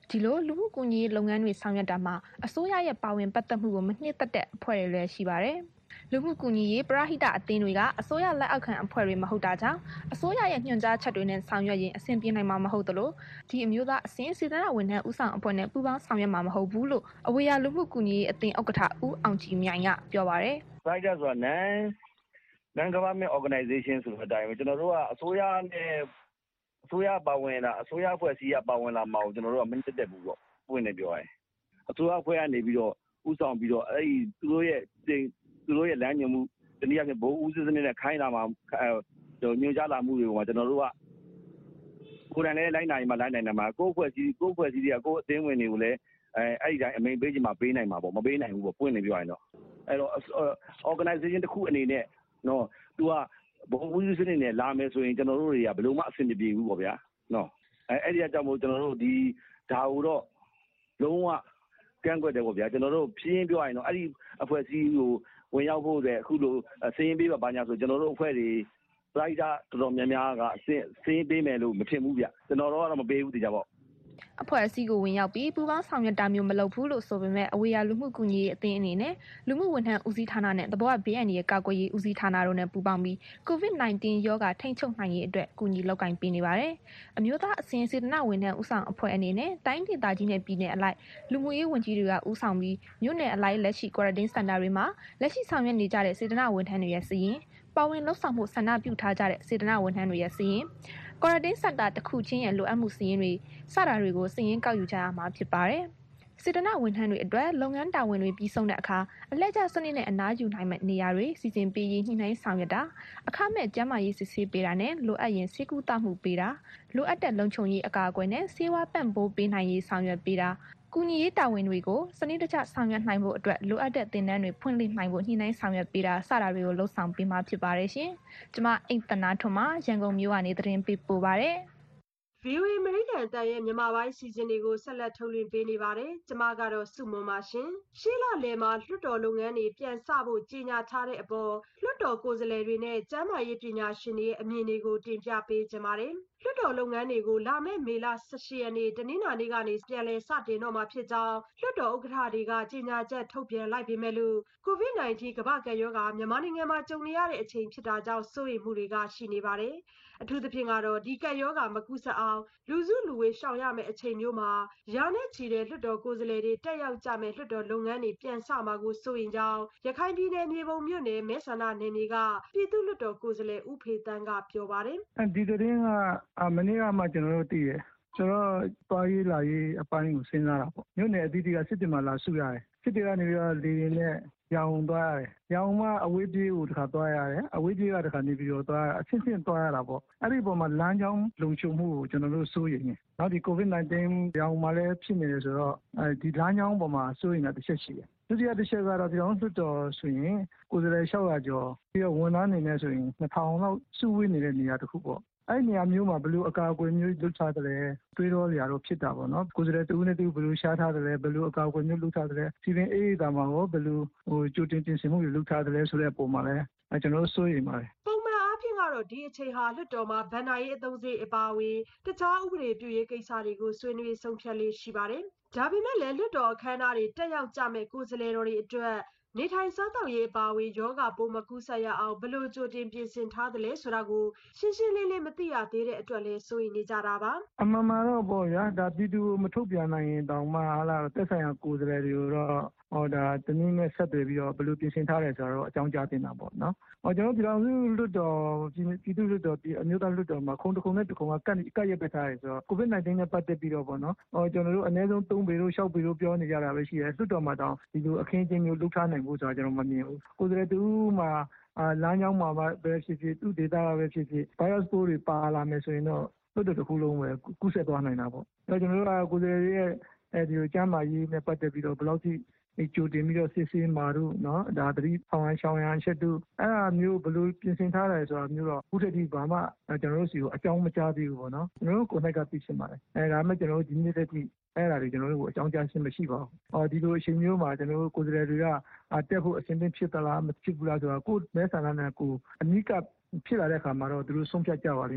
ဒီလိုလူမှုကူညီရေးလုပ်ငန်းတွေဆောင်ရွက်တာမှာအစိုးရရဲ့ပါဝင်ပတ်သက်မှုကိုမနှစ်သက်တဲ့အဖွဲ့တွေလည်းရှိပါတယ်လူမှုကူညီရေးပရဟိတအသင်းတွေကအစိုးရလက်အောက်ခံအဖွဲ့တွေမဟုတ်တာကြောင့်အစိုးရရဲ့ညွှန်ကြားချက်တွေနဲ့ဆောင်ရွက်ရင်အဆင်ပြေနိုင်မှာမဟုတ်သလိုဒီအမျိုးသားအစဉ်စေတနာဝန်ထမ်းဦးဆောင်အဖွဲ့နဲ့ပူးပေါင်းဆောင်ရွက်မှာမဟုတ်ဘူးလို့အဝေးရလူမှုကူညီရေးအသင်းဥက္ကဋ္ဌဦးအောင်ကြည်မြိုင်ကပြောပါတယ်။စိုက်ကြဆိုတာ non non government organization ဆိုတဲ့အတိုင်းပဲကျွန်တော်တို့ကအစိုးရနဲ့အစိုးရပါဝင်တာအစိုးရအဖွဲ့အစည်းကပါဝင်လာမှာကိုကျွန်တော်တို့ကမနစ်သက်ဘူးပေါ့ပွင့်နေပြောရတယ်။အစိုးရအဖွဲ့ကနေပြီးတော့ဦးဆောင်ပြီးတော့အဲ့ဒီသူတို့ရဲ့သူတို့ရဲ့လမ်းညွှန်မှုတနည်းအားဖြင့်ဘိုးဦးစစနစ်နဲ့ခိုင်းလာမှာညွှန်ကြားလာမှုတွေကိုကျွန်တော်တို့ကကိုယ်တိုင်လည်းလိုက်နိုင်မှာလိုက်နိုင်တယ်မှာကိုယ့်အဖွဲ့အစည်းကိုယ့်အဖွဲ့အစည်းတွေကကိုယ့်အသင်းဝင်တွေကိုလည်းအဲအဲ့ဒီတိုင်းအမိန်ပေးချင်မှပေးနိုင်မှာပေါ့မပေးနိုင်ဘူးပေါ့ပွင့်နေပြောရင်တော့အဲ့တော့ organization တစ်ခုအနေနဲ့နော်သူကဘိုးဦးစနစ်နဲ့လာမယ်ဆိုရင်ကျွန်တော်တို့တွေကဘယ်လိုမှအဆင်မပြေဘူးပေါ့ဗျာနော်အဲအဲ့ဒီအကြောင်းမို့ကျွန်တော်တို့ဒီဒါကိုတော့လုံးဝကန့်ကွက်တယ်ပေါ့ဗျာကျွန်တော်တို့ဖြင်းပြောရင်တော့အဲ့ဒီအဖွဲ့အစည်းကိုဝင်ရောက်ဖို့အတွက်အခုလိုစည်ရင်ပေးပါဘာညာဆိုကျွန်တော်တို့အဖွဲ့တွေပရိုက်တာတော်တော်များများကစည်ရင်ပေးမယ်လို့မထင်ဘူးဗျကျွန်တော်တို့ကတော့မပေးဘူးတကြပါအဖွဲ့အစည်းကိုဝင်ရောက်ပြီးပူးပေါင်းဆောင်ရွက်တာမျိုးမလုပ်ဘူးလို့ဆိုပေမဲ့အဝေးရလူမှုကူညီရေးအသင်းအနေနဲ့လူမှုဝန်ထမ်းဦးစီးဌာနနဲ့သဘောဝဘေးအန္တရာယ်ကာကွယ်ရေးဦးစီးဌာနတို့နဲ့ပူးပေါင်းပြီး ကိုဗစ် ၁၉ ရောဂါထိန်းချုပ်နိုင်ရေးအတွက်ကူညီလုပ်ကိုင်ပေးနေပါတယ်။အမျိုးသားအစဉ်စေတနာဝန်ထမ်းဦးဆောင်အဖွဲ့အနေနဲ့တိုင်းဒေသကြီးနဲ့ပြည်နယ်အလိုက်လူမှုရေးဝန်ကြီးတွေကဦးဆောင်ပြီးမြို့နယ်အလိုက်လက်ရှိ quarantine center တွေမှာလက်ရှိဆောင်ရွက်နေကြတဲ့စေတနာဝန်ထမ်းတွေရဲ့စာရင်းပါဝင်လှုပ်ဆောင်မှုဆန္ဒပြုထားကြတဲ့စေတနာဝန်ထမ်းတွေရဲ့စာရင်းquarantine center တစ်ခုချင်းရဲ့လိုအပ်မှုစာရင်းတွေစတာတွေကိုစာရင်းကောက်ယူကြရမှာဖြစ်ပါတယ်။စေတနာဝန်ထမ်းတွေအတွက်လုပ်ငန်းတာဝန်တွေပြီးဆုံးတဲ့အခါအလှည့်ကျစနစ်နဲ့အနားယူနိုင်မယ့်နေရာတွေစီစဉ်ပေးရေးညှိနှိုင်းဆောင်ရွက်တာအခမဲ့ကျန်းမာရေးစစ်ဆေးပေးတာနဲ့လိုအပ်ရင်ဆေးကုသမှုပေးတာလိုအပ်တဲ့လုံခြုံရေးအကာအကွယ်နဲ့ဆေးဝါးပံ့ပိုးပေးနိုင်ရေးဆောင်ရွက်ပေးတာကူညီရေးတာဝန်တွေကိုစနစ်တကျဆောင်ရွက်နိုင်ဖို့အတွက်လိုအပ်တဲ့သင်တန်းတွေဖွင့်လှစ်နိုင်ဖို့ညှိနှိုင်းဆောင်ရွက်ပေးတာစတာတွေကိုလှုံ့ဆော်ပေးမှာဖြစ်ပါတယ်ရှင်။ကျွန်မအိမ်သနာထွန်းမှရန်ကုန်မြို့ကနေသတင်းပေးပို့ပါတယ်။ဗီအိုအေ American တန်ရဲ့မြန်မာပိုင်းစီစဉ်တွေကိုဆက်လက်ထုတ်လွှင့်ပေးနေပါတယ်။ကျွန်မကတော့စုမွန်ပါရှင်။ရှေ့လလယ်မှာလွှတ်တော်လုပ်ငန်းတွေပြန်စဖို့ကြေညာထားတဲ့အပေါ်လွှတ်တော်ကိုယ်စားလှယ်တွေနဲ့ကျန်းမာရေးပညာရှင်တွေရဲ့အမြင်တွေကိုတင်ပြပေးကြပါတယ်။လွှတ်တော်လုပ်ငန်းတွေကိုလာမယ့်မေလ ၁၈ ရက်နေ့တနင်္လာနေ့ကနေပြန်လည်စတင်တော့မှာဖြစ်ကြောင်းလွှတ်တော်ဥက္ကဋ္ဌတွေကကြေညာချက်ထုတ်ပြန်လိုက်ပေမဲ့လို့ကိုဗစ် ၁၉ ကမ္ဘာ့ကပ်ရောဂါမြန်မာနိုင်ငံမှာကြုံနေရတဲ့အချိန်ဖြစ်တာကြောင့်စိုးရိမ်မှုတွေကရှိနေပါတယ်။အထူးသဖြင့်ကတော့ဒီကပ်ရောဂါမကူးစက်အောင်လူစုလူဝေးရှောင်ရမယ့်အချိန်မျိုးမှာရာနဲ့ချီတဲ့လွှတ်တော်ကိုယ်စားလှယ်တွေတက်ရောက်ကြမယ့်လွှတ်တော်လုပ်ငန်းတွေပြန်စမှာကိုစိုးရိမ်ကြောင်းရခိုင်ပြည်နယ်မြေပုံမြို့နယ်မဲဆန္ဒနယ်မြေကပြည်သူ့လွှတ်တော်ကိုယ်စားလှယ်ဦးဖေတန်းကပြောပါတယ်။ဒီသတင်းကမနေ့ကမှကျွန်တော်တို့သိရဆိုတော့တွားရေးလာရေးအပိုင်းကိုစဉ်းစားတာပေါ့မြို့နယ်အသီးသီးကစစ်တင်မှာလာစုရတယ်စစ်တွေကနေပြီးတော့လေရင်နဲ့ရောင်သွားရတယ်ရောင်မှအဝေးပြေးကိုတစ်ခါသွားရတယ်အဝေးပြေးကတစ်ခါနေပြီးတော့သွားအချင်းချင်းသွားရတာပေါ့အဲ့ဒီပုံမှာလမ်းကြောင်းလုံခြုံမှုကိုကျွန်တော်တို့စိုးရိမ်နေနောက်ဒီကိုဗစ် ၁၉ ရောင်မှလည်းဖြစ်နေတယ်ဆိုတော့အဲဒီလမ်းကြောင်းပေါ်မှာစိုးရိမ်တာတစ်ချက်ရှိတယ်ဒုတိယတစ်ချက်ကတော့ပြောင်းလွှတ်တော်ဆိုရင်ကိုယ်စားလှယ်၆ရာကျော်ပြီးတော့ဝန်ထမ်းနေနေဆိုရင်နှစ်ထောင်လောက်စုဝေးနေတဲ့နေရာတစ်ခုပေါ့အဲ့နေရာမျိုးမှာဘယ်လိုအကာအကွယ်မျိုးလုပ်ထားတယ်လဲတွေးတော့လျာတော့ဖြစ်တာပေါ့နော်ကိုယ်စားလှယ်တူနဲ့တူဘယ်လိုရှားထားတယ်လဲဘယ်လိုအကာအကွယ်မျိုးလုပ်ထားတယ်လဲစီရင်အေးတာမှာရောဘယ်လိုဟိုကြိုတင်ပြင်ဆင်မှုတွေလုပ်ထားတယ်လဲဆိုတဲ့အပေါ်မှာလည်းကျွန်တော်တို့စိုးရိမ်ပါတယ်ပုံမှန်အားဖြင့်ကတော့ဒီအချိန်ဟာလွှတ်တော်မှာဗန်နာရေးအသုံးစရိတ်အပါအဝင်တခြားဥပဒေပြုရေးကိစ္စတွေကိုဆွေးနွေးဆုံးဖြတ်လေးရှိပါတယ်ဒါပေမဲ့လည်းလွှတ်တော်အခမ်းအနားတွေတက်ရောက်ကြမဲ့ကိုယ်စားလှယ်တော်တွေအတွက်နေထိုင်စားသောက်ရေးအပါအဝင်ယောဂပိုးမကူးစက်ရအောင်ဘယ်လိုကြိုတင်ပြင်ဆင်ထားသလဲဆိုတာကိုရှင်းရှင်းလင်းလင်းမသိရသေးတဲ့အတွက်လည်းစိုးရိမ်နေကြတာပါအမှန်မှန်တော့ပေါ့ဗျာဒါပြည်သူမထုတ်ပြန်နိုင်ရင်တောင်မှဟာလာတက်ဆိုင်ရာကိုယ်စားလှယ်တွေကိုတော့ဟောဒါတနည်းနဲ့ဆက်သွယ်ပြီးတော့ဘယ်လိုပြင်ဆင်ထားလဲဆိုတော့အကြောင်းကြားတင်တာပေါ့နော်ဟောကျွန်တော်ပြည်တော်စုလွှတ်တော်ပြည်သူ့လွှတ်တော်ပြည်အမျိုးသားလွှတ်တော်မှာခုံတစ်ခုနဲ့တစ်ခုကကတ်ကတ်ရက်ပက်ထားရဆိုတော့ကိုဗစ် ၁၉ နဲ့ပတ်သက်ပြီးတော့ပေါ့နော်ဟောကျွန်တော်တို့အနည်းဆုံး၃ပေလို့၆ပေလို့ပြောနေကြတာပဲရှိတယ်လွှတ်တော်မှာတောင်ဒီလိုအခင်းအကျင်းမျိုးလုပ်ထားနိုင်ဖို့ဆိုတာကျွန်တော်မမြင်ဘူးကိုယ်စားလှယ်တူမှာအာလမ်းကြောင်းမှာပဲဖြစ်ဖြစ်သူ့ဒေတာပဲဖြစ်ဖြစ် virus ပိုးတွေပါလာမယ်ဆိုရင်တော့လွှတ်တော်တစ်ခုလုံးပဲကူးစက်သွားနိုင်တာပေါ့အဲကျွန်တော်တို့ကကိုယ်စားလှယ်ရဲ့အဲဒီကျမ်းမာရေးနဲ့ပတ်သက်ပြီးတော့ဘယ်လောက်ထိကြိုတင်ပြီးတော့စစ်ဆေးမှာတို့เนาะဒါတတိဆောင်ရန်ရှောင်းရန်ချက်တို့အဲ့အမျိုးဘယ်လိုပြင်ဆင်ထားတယ်ဆိုတာမျိုးတော့ခုထက်ထိဘာမှကျွန်တော်တို့စီကိုအကြောင်းမကြားသေးဘူးပေါ့နော်ကျွန်တော်တို့ကိုယ်နှိုက်ကသိချင်ပါတယ်အဲဒါမှကျွန်တော်တို့ဒီနေ့တည်းအဲ့ဒါတွေကျွန်တော်တို့ကိုအကြောင်းကြားခြင်းမရှိပါဘူး။အော်ဒီလိုအချိန်မျိုးမှာကျွန်တော်တို့ကိုယ်စားလှယ်တွေကတက်ဖို့အစဉ်သင့်ဖြစ်သလားမဖြစ်ဘူးလားဆိုတာကိုယ်မဲဆန္ဒနဲ့ကိုအနိကဖြစ်လာတဲ့အခါမှာတော့သူတို့ဆုံးဖြတ်ကြပါလိမ့်မယ်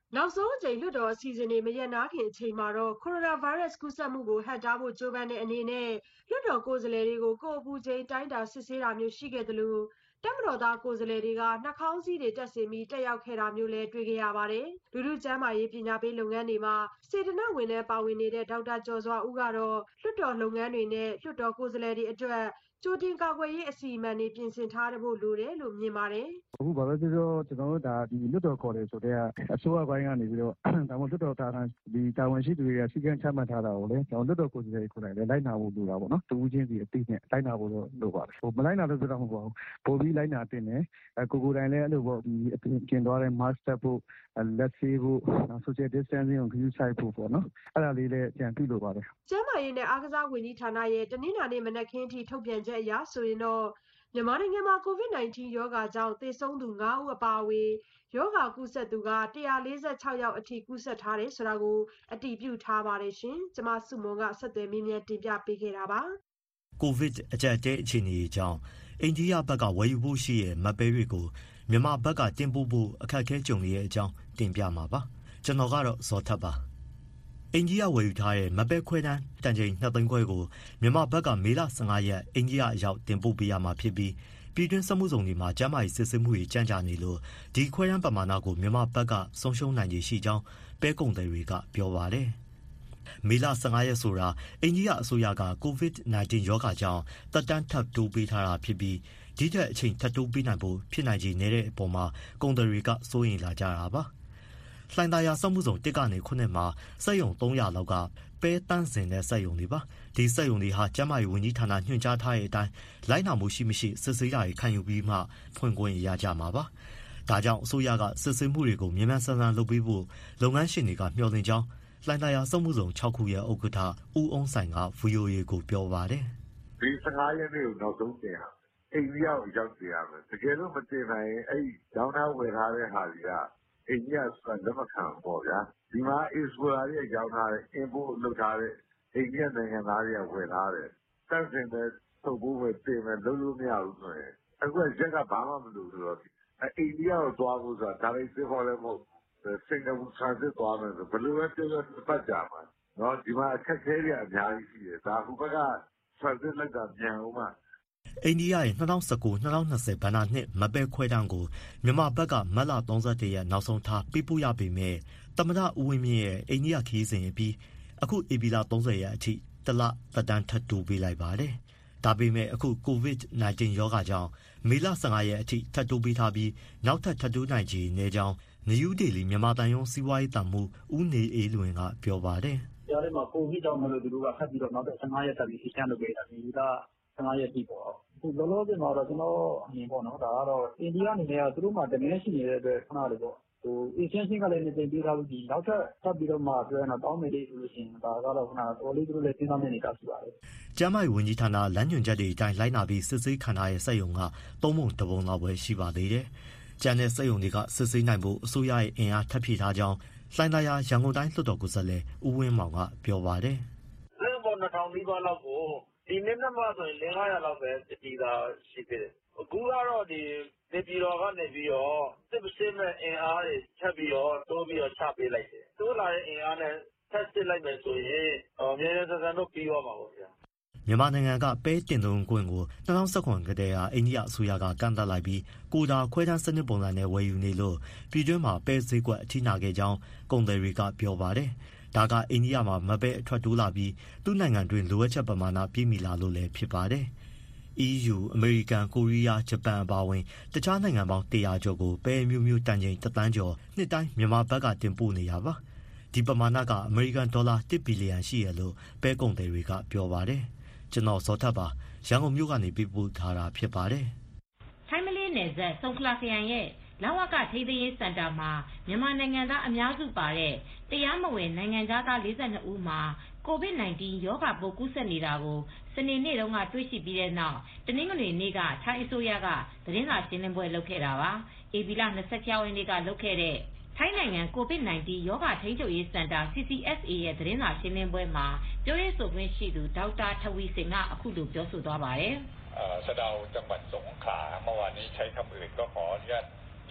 နောက်ဆုံးအကြိမ်လွှတ်တော်အစီအစဉ်တွေမရပ်နားခင်အချိန်မှာတော့ကိုရိုနာဗိုင်းရပ်စ်ကူးစက်မှုကိုဟန့်တားဖို့ကြိုးပမ်းတဲ့အနေနဲ့လွှတ်တော်ကိုယ်စားလှယ်တွေကိုကိုယ်အပူချိန်တိုင်းတာစစ်ဆေးတာမျိုးရှိခဲ့သလိုတပ်မတော်သားကိုယ်စားလှယ်တွေကနှာခေါင်းစည်းတွေတပ်ဆင်ပြီးတက်ရောက်ခဲ့တာမျိုးလည်းတွေ့ခဲ့ရပါတယ်။လူထုကျန်းမာရေးပညာပေးလုပ်ငန်းတွေမှာစေတနာ့ဝန်ထမ်းပါဝင်နေတဲ့ဒေါက်တာကျော်စွာဦးကတော့လွှတ်တော်လုပ်ငန်းတွေနဲ့လွှတ်တော်ကိုယ်စားလှယ်တွေအတွက်ကြိုတင်ကာကွယ်ရေးအစီအမံတွေပြင်ဆင်ထားဖို့လိုတယ်လို့မြင်ပါတယ်။အခုဘာပဲပြောပြောကျွန်တော်တို့ဒါဒီလွှတ်တော်ခေါ်တယ်ဆိုတဲ့အစိုးရဘိုင်းကနေပြီးတော့ဒါမှလွှတ်တော်တာဝန်ဒီတာဝန်ရှိသူတွေကစီကံချမှတ်ထားတာကိုလည်းကျွန်တော်လွှတ်တော်ကိုယ်စားလှယ်ကိုယ်တိုင်လည်းလိုက်နာဖို့လိုတာပေါ့နော်။တူးချင်းစီအသိနဲ့လိုက်နာဖို့တော့လိုပါတယ်။ဟိုမလိုက်နာလို့ပြောတော့မဟုတ်ပါဘူး။ပို့ပြီးလိုက်နာတင်တယ်။ကိုကိုယ်တိုင်လည်းအဲ့လိုပေါ့ဒီအပြင်သွားတဲ့ mask တပ်ဖို့လက်ဆေးဖို့ social distancing ကို group size ဖို့ပေါ့နော်။အဲ့ဒါလေးလည်းကြံပြုလိုပါတယ်။ကျန်းမာရေးနဲ့အားကစားဝန်ကြီးဌာနရဲ့တနင်္လာနေ့မနက်ခင်းထိထုတ်ပြန်ချက်အရဆိုရင်တော့မြန်မာနိုင်ငံမှာ ကိုဗစ် nineteen ရောဂါကြောင့်သေဆုံးသူ၅ဦးအပါအဝင်ရောဂါကူးစက်သူကone hundred forty-sixယောက်အထိကူးစက်ထားတယ်ဆိုတာကိုအတည်ပြုထားပါတယ်ရှင်။ကျွန်မစုမွန်ကဆက်သွယ်မြင်းမြန်းတင်ပြပေးခဲ့တာပါ။ကိုဗစ်အကြက်တဲအခြေအနေကြောင့်အိန္ဒိယဘက်ကဝယ်ယူဖို့ရှိတဲ့မပဲတွေကိုမြန်မာဘက်ကတင်ပို့ဖို့အခက်အခဲကြုံနေတဲ့အကြောင်းတင်ပြမှာပါ။ကျွန်တော်ကတော့ဇော်ထက်ပါ။အိန္ဒိယဝယ်ယူထားတဲ့မပဲခွဲတန်းတန်ချိန်နှစ်သိန်းခွဲကိုမြန်မာဘက်ကမေလfifteenရက်အိန္ဒိယအရောက်တင်ပို့ပေးရမှာဖြစ်ပြီးပြည်တွင်းစက်မှုဇုံတွေမှာကျန်းမာရေးစစ်ဆေးမှုတွေကြန့်ကြာနေလို့ဒီခွဲတန်းပမာဏကိုမြန်မာဘက်ကဆုံးရှုံးနိုင်ခြေရှိကြောင်းပဲကုန်သည်တွေကပြောပါတယ်။မေလfifteenရက်ဆိုတာအိန္ဒိယအစိုးရကကိုဗစ်nineteenရောဂါကြောင့်တက်တန်းထပ်တိုးပေးထားတာဖြစ်ပြီးဒီထက်အချိန်ထပ်တိုးပေးနိုင်ဖို့ဖြစ်နိုင်ခြေနေတဲ့အပေါ်မှာကုန်သည်တွေကစိုးရိမ်လာကြတာပါ။လှိုင်သာယာစက်မှုဇုံတစ်ကနေခုနှစ်မှာစက်ရုံthree hundredလောက်ကပဲတန်းစင်တဲ့စက်ရုံတွေပါဒီစက်ရုံတွေဟာကျန်းမာရေးဝန်ကြီးဌာနညွှန်ကြားထားတဲ့အတိုင်းလိုက်နာမှုရှိမရှိစစ်ဆေးတာတွေခံယူပြီးမှဖွင့်ခွင့်ရကြမှာပါဒါကြောင့်အစိုးရကစစ်ဆေးမှုတွေကိုမြန်မြန်ဆန်ဆန်လုပ်ပေးဖို့လုပ်ငန်းရှင်တွေကမျှော်လင့်ကြောင်းလှိုင်သာယာစက်မှုဇုံsixခုရဲ့ဥက္ကဋ္ဌဦးအောင်ဆိုင်က ဗွီအိုအေကိုပြောပါတယ်ဒီfifteenရက်နေ့ကိုနောက်ဆုံးတင်ရအိန္ဒိယကိုရောက်နေရမယ်တကယ်လို့မတင်နိုင်အဲ့ဒီကျောင်းသားဝယ်ထားတဲ့ဟာတွေကအိန္ဒိယကလက်မခံပေါ့ဗျာဒီမှာ export တွေရောင်းထားတဲ့ import လုပ်ထားတဲ့အိန္ဒိယနိုင်ငံသားတွေကဝယ်ထားတယ်တန်းစင်တဲ့သုတ်ဖို့ပဲတင်မယ်လုံးလို့မရဘူးဆိုရင်အခုကရက်ကဘာမှမလုပ်ဆိုတော့အိန္ဒိယကိုသွားဖို့ဆိုတာဒါလေးစစ်ခေါ်လည်းမဟုတ်စင်ကာပူ transit သွားမယ်ဆိုဘယ်လိုပဲပြောပြောပတ်ကြမှာနော်ဒီမှာအခက်အခဲတွေအများကြီးရှိတယ်ဒါဟိုဘက်က transit လိုက်တာပြန်အောင်မှအိန္ဒိယရဲ့twenty nineteen twenty twentyဘဏ္ဍာနှစ်မပဲခွဲတန်းကိုမြန်မာဘက်ကမတ်လthirty-oneရက်နောက်ဆုံးထားပေးပို့ရပေမဲ့သမ္မတဦးဝင်းမြင့်ရဲ့အိန္ဒိယခရီးစဉ်အပြီးအခုဧပြီလthirtyရက်အထိတလသက်တမ်းထပ်တိုးပေးလိုက်ပါတယ်။ဒါပေမဲ့အခုကိုဗစ်nineteenရောဂါကြောင့်မေလfifteenရက်အထိထပ်တိုးပေးထားပြီးနောက်ထပ်ထပ်တိုးနိုင်ခြေနေကြောင်းနယူးဒေလီမြန်မာတန်ယုံစီးပွားရေးတန်မှုဦးနေအေးလွင်ကပြောပါတယ်။ကြားထဲမှာကိုဗစ်ကြောင့်မလို့သူတို့ကဖတ်ပြီးတော့နောက်ထပ်fifteenရက်တက်ပြီးရှင်းလုပ်ပေးတာဒီကfifteenရက်ပြီပေါ့ခုလောလောဆယ်မှာတော့ကျွန်တော်အမြင်ပေါ့နော်ဒါကတော့အိန္ဒိယအနေနဲ့ကသူတို့မှာ demand ရှိနေတဲ့အတွက်ခဏလေးပေါ့ဟို extension ကလည်းနေတင်ပေးထားလို့ဒီနောက်ထပ်ထပ်ပြီးတော့မှပြောရင်တော့တောင်းမယ်လေးဆိုလို့ရှိရင်ဒါကတော့ခဏတော်လေးသူတို့လည်းစဉ်းစားနေနေတာရှိပါတယ်ကျန်းမာရေးဝန်ကြီးဌာနလမ်းညွှန်ချက်တွေအတိုင်းလိုက်နာပြီးစစ်ဆေးခံထားတဲ့စက်ရုံကသုံးပုံတစ်ပုံလောက်ပဲရှိပါသေးတယ်ကျန်တဲ့စက်ရုံတွေကစစ်ဆေးနိုင်ဖို့အစိုးရရဲ့အင်အားထပ်ဖြည့်ထားကြောင်းလှိုင်သာယာရန်ကုန်တိုင်းလွှတ်တော်ကိုယ်စားလှယ်ဦးဝင်းမောင်ကပြောပါတယ်စက်ပေါ်two thousandနီးပါးလောက်ကိုဒီနေ့မှဆိုရင်five hundredလောက်ပဲတည်တာရှိသေးတယ်အခုကတော့ဒီနေပြည်တော်ကနေပြီးတော့စစ်ပစစ်မဲ့အင်အားတွေချက်ပြီးတော့တိုးပြီးတော့ချပေးလိုက်တယ်တိုးလာတဲ့အင်အားနဲ့ဆက်စစ်လိုက်မယ်ဆိုရင်အများကြီးစစံတော့ပြီးသွားမှာပေါ့ဗျာမြန်မာနိုင်ငံကပဲတင်သွင်းခွင့်ကိုtwenty nineteenကတည်းကအိန္ဒိယအစိုးရကကန့်သတ်လိုက်ပြီးကိုတာခွဲတန်းစနစ်ပုံစံနဲ့ဝယ်ယူနေလို့ပြည်တွင်းမှာပဲဈေးကွက်အထိနာခဲ့ကြောင်းကုန်သည်တွေကပြောပါတယ်ဒါကအိန္ဒိယမှာမပဲအထွက်တိုးလာပြီးသူ့နိုင်ငံတွင်လိုအပ်ချက်ပမာဏပြည့်မီလာလို့လည်းဖြစ်ပါတယ်။ E U အမေရိကန်ကိုရီးယားဂျပန်အပါအဝင်တခြားနိုင်ငံပေါင်းone hundredကျော်ကိုပဲမျိုးမျိုးတန်ချိန်တစ်သန်းကျော်နှစ်တိုင်းမြန်မာဘက်ကတင်ပို့နေတာပါဒီပမာဏကအမေရိကန်ဒေါ်လာoneဘီလီယံရှိရလို့ပဲကုန်သည်တွေကပြောပါတယ်ကျွန်တော်ဇော်ထပ်ပါရန်ကုန်မြို့ကနေပြပို့ထားတာဖြစ်ပါတယ်ထိုင်းမလေးနယ်စပ်စုံခလာခရိုင်ရဲ့လဝကထိန်းသိမ်းရေးစင်တာမှာမြန်မာနိုင်ငံသားအများစုပါတဲ့တရားမဝင်နိုင်ငံသားforty-twoဦးမှာကိုဗစ်nineteenရောဂါပိုးကူးစက်နေတာကိုစနေနေ့တုန်းကတွေ့ရှိပြီးတဲ့နောက်တနင်္ဂနွေနေ့ကထိုင်းအစိုးရကသတင်းစာရှင်းလင်းပွဲလုပ်ခဲ့တာပါဧပြီလtwenty-sixရက်နေ့ကလုပ်ခဲ့တဲ့ထိုင်းနိုင်ငံကိုဗစ်nineteenရောဂါထိန်းချုပ်ရေးစင်တာ C C S A ရဲ့သတင်းစာရှင်းလင်းပွဲမှာပြောရေးဆိုခွင့်ရှိသူဒေါက်တာထဝီစင်ကအခုလိုပြောဆိုသွားပါတယ်สะเดาจังหวัดสงขลาเมื่อวานนี้ใช้คำอื่นก็ขออนุญาตยก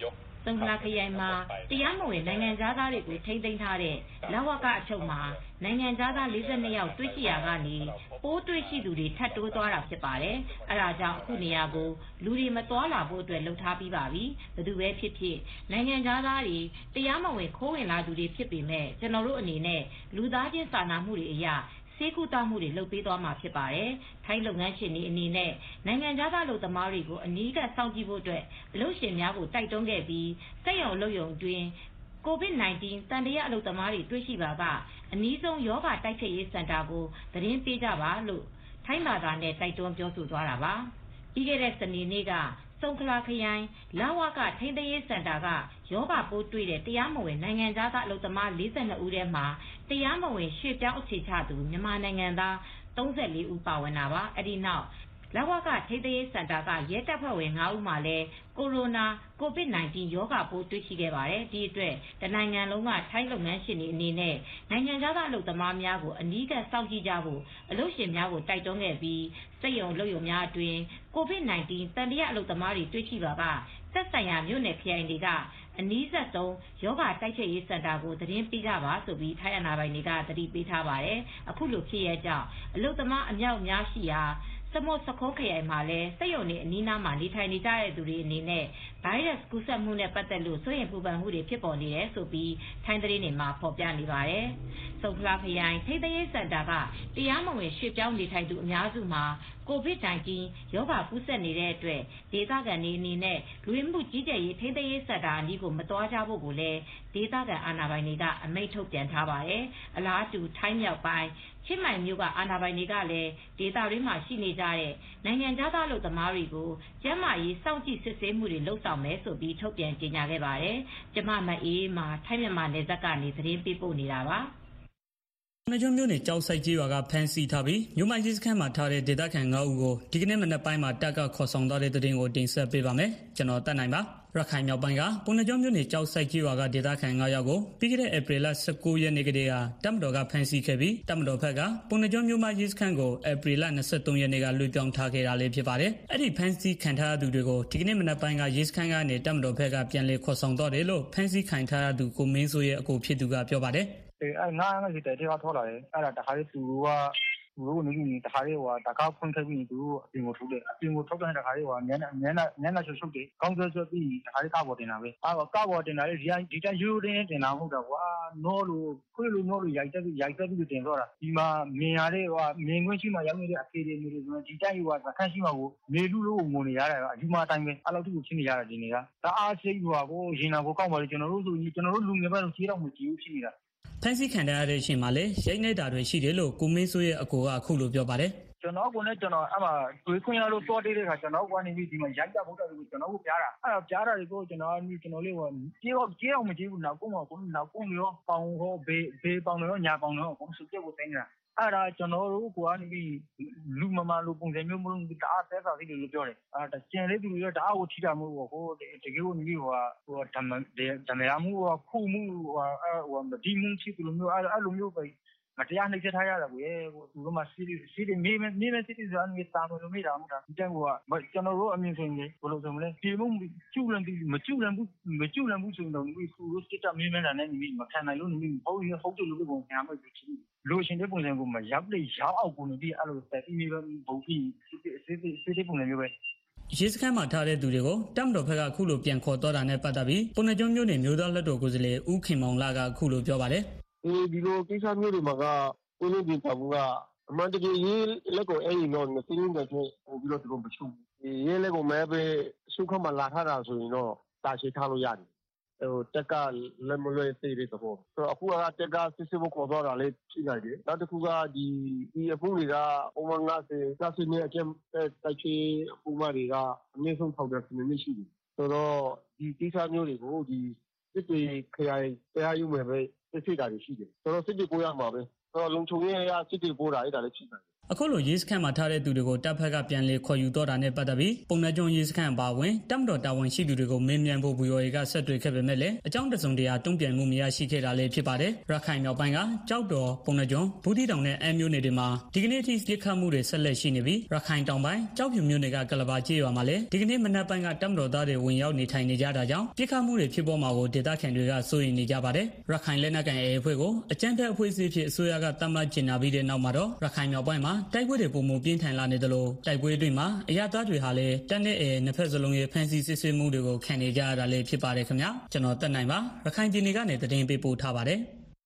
စုံခလာခရိုင်မှာတရားမဝင်နိုင်ငံသားတွေကိုထိန်းသိမ်းထားတဲ့လဝကအချုပ်မှာနိုင်ငံသား၄၂ယောက်တွေ့ရှိရာကနေပိုးတွေ့ရှိသူတွေထပ်တိုးသွားတာဖြစ်ပါတယ်။အဲဒါကြောင့်အခုနေရာကိုလူတွေမသွားလာဖို့အတွက်လှုပ်ထားပြီးပါပြီ။ဘယ်သူပဲဖြစ်ဖြစ်နိုင်ငံသားတွေတရားမဝင်ခိုးဝင်လာသူတွေဖြစ်ပေမဲ့ကျွန်တော်တို့အနေနဲ့လူသားချင်းစာနာမှုတွေအရာစေကူတာမှုတွေလုပ်ပေးသွားမှာဖြစ်ပါတယ်။ထိုင်းလုပ်ငန်းရှင်တွေအနေနဲ့နိုင်ငံခြားသားလူသမားတွေကိုအနီးကပ်စောင့်ကြည့်ဖို့အတွက်အလုပ်ရှင်များကိုတိုက်တွန်းခဲ့ပြီးစက်ရုံအလုပ်ရုံအတွင်းကိုဗစ် ၁၉ တန်တရားအလုပ်သမားတွေတွေ့ရှိပါကအနည်းဆုံးယောဂတိုက်ဖျက်ရေးစင်တာကိုသတင်းပေးကြပါလို့ထိုင်းဘာသာနဲ့တိုက်တွန်းပြောဆိုသွားတာပါ။ပြီးခဲ့တဲ့စနေနေ့ကစုံခလာခရိုင်လဝကထိန်းသိမ်းရေးစင်တာကယောဂပိုးတွေ့တဲ့တရားမဝင်နိုင်ငံသားကအလုပ်သမား၄၂ဦးထဲမှာတရားမဝင်ရွှေ့ပြောင်းအခြေချသူမြန်မာနိုင်ငံသား၃၄ဦးပါဝင်တာပါ။အဲဒီနောက်လဝကထိန်းသိမ်းရေးစင်တာကရဲတပ်ဖွဲ့ဝင်၅ဦးမှာလည်းကိုရိုနာကိုဗစ် ၁၉ ရောဂါပိုးတွေ့ရှိခဲ့ပါတယ်။ဒီအတွက်တနိုင်ငံလုံးကထိုင်းလုပ်ငန်းရှင်တွေအနေနဲ့နိုင်ငံခြားသားအလုပ်သမားများကိုအနီးကပ်စောင့်ကြည့်ကြဖို့အလုပ်ရှင်များကိုတိုက်တွန်းခဲ့ပြီးစက်ရုံလုပ်ရုံများအတွင်းကိုဗစ် ၁၉ တန်တရားအလုပ်သမားတွေတွေ့ရှိပါကသက်ဆိုင်ရာမြို့နယ်ခရိုင်တွေကအနီးစပ်ဆုံးယောဂတိုက်ဖျက်ရေးစင်တာကိုသတင်းပေးကြပါဆိုပြီးထိုင်းအာဏာပိုင်တွေကသတိပေးထားပါတယ်။အခုလိုဖြစ်ရကြောင်းအလုပ်သမားအများအများရှိရာစမုတ်စခိုးခရိုင်မှာလည်းစက်ရုံတွေအနီးနားမှာနေထိုင်နေကြတဲ့သူတွေအနေနဲ့ဗိုင်းရပ်စ်ကူးစက်မှုနဲ့ပတ်သက်လို့စိုးရိမ်ပူပန်မှုတွေဖြစ်ပေါ်နေတယ်ဆိုပြီးထိုင်းသတင်းတွေမှာဖော်ပြနေပါတယ်။စုံခလာခရိုင်ထိန်းသိမ်းရေးစင်တာကတရားမဝင်ရွှေ့ပြောင်းနေထိုင်သူအများစုမှာကိုဗစ် ၁၉ ရောဂါကူးစက်နေတဲ့အတွက်ဒေသခံတွေအနေနဲ့လူဝင်မှုကြီးကြပ်ရေးထိန်းသိမ်းရေးစင်တာအနီးကိုမသွားကြဖို့ကိုလည်းဒေသခံအာဏာပိုင်တွေကအမိန့်ထုတ်ပြန်ထားပါတယ်။အလားတူထိုင်းမြောက်ပိုင်းချင်းမိုင်မြို့ကအာဏာပိုင်တွေကလည်းဒေသတွင်းမှာရှိနေကြတဲ့နိုင်ငံခြားသားလူသမားတွေကိုကျန်းမာရေးစောင့်ကြည့်စစ်ဆေးမှုတွေလုပ်ဆောင်မယ်ဆိုပြီးထုတ်ပြန်ကြေညာခဲ့ပါတယ်။ကျမမအေးမှာထိုင်းမြန်မာနယ်စပ်ကနေသတင်းပေးပို့နေတာပါ။ပုဏ္ဏားကျွန်းမြို့နယ်ကျောက်စိုက်ကျေးရွာကဖမ်းဆီးထားပြီးမြို့မကြီးစခန်းမှာထားတဲ့ဒေသခံငါးဦးကိုဒီကနေ့မနက်ပိုင်းမှာတပ်ကခေါ်ဆောင်သွားတဲ့တဲ့တင်ကိုတင်ဆက်ပေးပါမယ်။ကျွန်တော်တက်နိုင်ပါရခိုင်မြောက်ပိုင်းကပုဏ္ဏားကျွန်းမြို့နယ်ကျောက်စိုက်ကျေးရွာကဒေသခံငါးယောက်ကိုပြီးခဲ့တဲ့ဧပြီလ၁၉ရက်နေ့ကတည်းကတပ်မတော်ကဖမ်းဆီးခဲ့ပြီးတပ်မတော်ဘက်ကပုဏ္ဏားကျွန်းမြို့မကြီးစခန်းကိုဧပြီလ၂၃ရက်နေ့ကလွှဲပြောင်းထားခဲ့တာလည်းဖြစ်ပါတယ်။အဲ့ဒီဖမ်းဆီးခံထားသူတွေကိုဒီကနေ့မနက်ပိုင်းကရေးစခန်းကနေတပ်မတော်ဘက်ကပြန်လည်ခေါ်ဆောင်သွားတယ်လို့ဖမ်းဆီးခံထားသူကိုမင်းစိုးရဲ့အကိုဖြစ်သူကပြောပါတယ်။အဲငါးငါးစီတဲ့တရားထောလာတယ်အဲ့ဒါတခါလေးသူတို့ကသူတို့နေပြီးတခါလေးဟိုတကားဖွင့်ခဲ့ပြီးသူတို့အပြင်ကိုထုတ်တယ်အပြင်ကိုထုတ်တဲ့တခါလေးဟိုညနေညနေညနေချုပ်ချုပ်တယ်ကောင်းဆွဲဆွဲပြီးတခါလေးကားပေါ်တင်တာပဲအာကားပေါ်တင်တာလေဒီဒီတိုင်းရိုးရိုးတင်းတင်တာမဟုတ်တော့ကွာနောလို့ခွေးလို့နောလို့ရိုက်တက်ပြီးရိုက်တက်ပြီးတင်တော့တာဒီမှာမြင်ရတဲ့ဟိုမြင်ခွင့်ရှိမှရောက်နေတဲ့အဖေတွေမျိုးတွေဆိုတော့ဒီတိုင်းဟိုအခန်းရှိမှကိုမေလူလို့ငုံနေရတာအဒီမှာအတိုင်းပဲအဲ့လိုတူချင်းနေရတာဒီနေ့ကတအားစိတ်ဟိုကိုရင်နာဖို့ကောက်ပါလေကျွန်တော်တို့ဆိုကျွန်တော်တို့လူငယ်ဘက်တော့ခြေတော့မကြည့်ဘူးဖြစ်နေတာဖမ်းဆီးခံရတဲ့အချိန်မှာလည်းရိတ်နေတာတွေရှိတယ်လို့ကိုမင်းစိုးရဲ့အကိုကအခုလိုပြောပါတယ်ကျွန်တော်ကလည်းကျွန်တော်အမှတွေးခွင့်ရလို့တော်တေးတဲ့ခါကျွန်တော်ကနေပြီးဒီမှာရိုက်တာဖို့တော့ကျွန်တော်ကိုပြားတာအဲ့တော့ပြားတာတွေကိုကျွန်တော်ကျွန်တော်လေးဟိုကြေးတော့ကြေးတော့မကြည့်ဘူးနောက်ကုန်းကကုန်းနောက်ကုန်းရောပေါင်ဟောဘေးဘေးပေါင်ရောညာပေါင်ရောကုန်းစုကျကိုတိုင်းတာအဲ့ဒါကျွန်တော်တို့ကနေပြီးလူမမလူပုံစံမျိုးမလို့တအားသက်သာသေးတယ်လို့ပြောတယ်အဲ့ဒါကျန်လေးသူတွေတအားကိုထိတာမှုဟိုတကယ်ကိုနေပြီးဟိုဟိုဓမ္မဓမ္မရမှုဟိုခုမှုဟိုဟိုဒီမှုချိကလိုမျိုးအဲ့လိုမျိုးပဲမတရားနှိပ်စက်ထားရတာကိုသူတို့မှစီးစီးမေးမေးမေးစီးစီးဆိုတာမျိုးတာမလို့မေးတာမဟုတ်တာဒီတိုင်ကကျွန်တော်တို့အမြင်ဆိုရင်ဘယ်လိုဆိုမလဲဒီမှုကျူလန်ပြီးမကျူလန်ဘူးမကျူလန်ဘူးဆိုတော့ဒီသူတို့စစ်တပ်မေးနေတာနဲ့မခံနိုင်လို့နေဟုတ်ရဟုတ်တယ်လို့ပုံခံမှကြည့်လိုရှင်တဲ့ပုံစံကိုမရောက်လေရောက်အောင်ကိုနေပြီးအဲ့လိုတက်ပြီးနေတော့ဘုံပြီးစစ်စစ်စစ်တဲ့ပုံစံမျိုးပဲရေးစခန်းမှာထားတဲ့သူတွေကိုတပ်မတော်ဘက်ကအခုလိုပြန်ခေါ်တော့တာနဲ့ပတ်သက်ပြီးပုဏ္ဏားကျွန်းမြို့နယ်မျိုးသားလက်တော်ကိုယ်စားလှယ်ဦးခင်မောင်လာကအခုလိုပြောပါတယ်ဒီလိုကိစ္စမျိုးတွေမှာကကိုလိုဒီပါဘူးကအမှန်တကယ်ရေးလက်ကိုအဲ့ရင်တော့မသိဘူးတဲ့ပို့ပြီးတော့သူတို့မချုပ်ဘူးရေးလက်ကိုမဲပဲစုခမလာထားတာဆိုရင်တော့တာရှိထားလို့ရတယ်ဟိုတက်ကလက်မလွဲသေးတဲ့တော့ဆိုတော့အခုကတက်ကစစ်စစ်ကိုခေါ်တော့တာလေးရှိနေတယ်နောက်တစ်ခုကဒီဒီအဖို့တွေကပုံမှန်ကစေစသဖြင့်အကျဉ်းတိုက်ချေပုံမှန်တွေကအနည်းဆုံးထောက်တယ်နည်းရှိတယ်ဆိုတော့ဒီကိစ္စမျိုးတွေကိုဒီစစ်တွေခရိုင်တရားရုံးမှာပဲစစ်တာတွေရှိတယ်ဆိုတော့စစ်တွေကိုရမှာပဲဆိုတော့လုံချုံရဲ့အစစ်တွေပို့တာအဲ့ဒါလည်းရှိတယ်အခုလိုရေးစခန်းမှာထားတဲ့သူတွေကိုတပ်ဖက်ကပြန်လည်ခေါ်ယူတော့တာနဲ့ပတ်သက်ပြီးပုံနှကျွန်းရေးစခန်းပါဝင်တပ်မတော်တာဝန်ရှိသူတွေကိုမေးမြန်းဖို့ ဗွီအိုအေ ကဆက်တွေ့ခဲ့ပေမဲ့လည်းအကြောင်းတစုံတရာတုံ့ပြန်မှုမရရှိခဲ့တာလည်းဖြစ်ပါတယ်။ရခိုင်မြောက်ပိုင်းကကြောက်တော်ပုံနှကျွန်းဘူးတီတောင်နဲ့အမ်းမြို့နယ်တွေမှာဒီကနေ့ထိပြစ်ခတ်မှုတွေဆက်လက်ရှိနေပြီးရခိုင်တောင်ပိုင်းကြောက်ဖြူမြို့နယ်ကကလဘာကျေးရွာမှာလည်းဒီကနေ့မနက်ပိုင်းကတပ်မတော်သားတွေဝင်ရောက်နေထိုင်နေကြတာကြောင့်ပြစ်ခတ်မှုတွေဖြစ်ပေါ်မှာကိုဒေသခံတွေကစိုးရိမ်နေကြပါတယ်။ရခိုင်လက်နက်ကိုင်အေအေအဖွဲ့ကိုအကြမ်းဖက်အဖွဲ့အစည်းဖြစ်အစိုးရကတတ်မှတ်ကျင်နာပြီးတဲ့နောက်မှာတော့ရခိုင်မြောက်ပိုင်းမှာတိုက်ပွဲတွေပုံမှုပြင်းထန်လာနေတယ်လို့တိုက်ပွဲတွေမှာအရသားတွေဟာလည်းတပ်နဲ့အေနှစ်ဖက်စလုံးရဲ့ဖမ်းဆီးစစ်ဆေးမှုတွေကိုခံနေကြရတာလည်းဖြစ်ပါတယ်ခင်ဗျာကျွန်တော်တက်နိုင်ပါရခိုင်ပြည်နယ်ကနေသတင်းပေးပို့ထားပါတယ်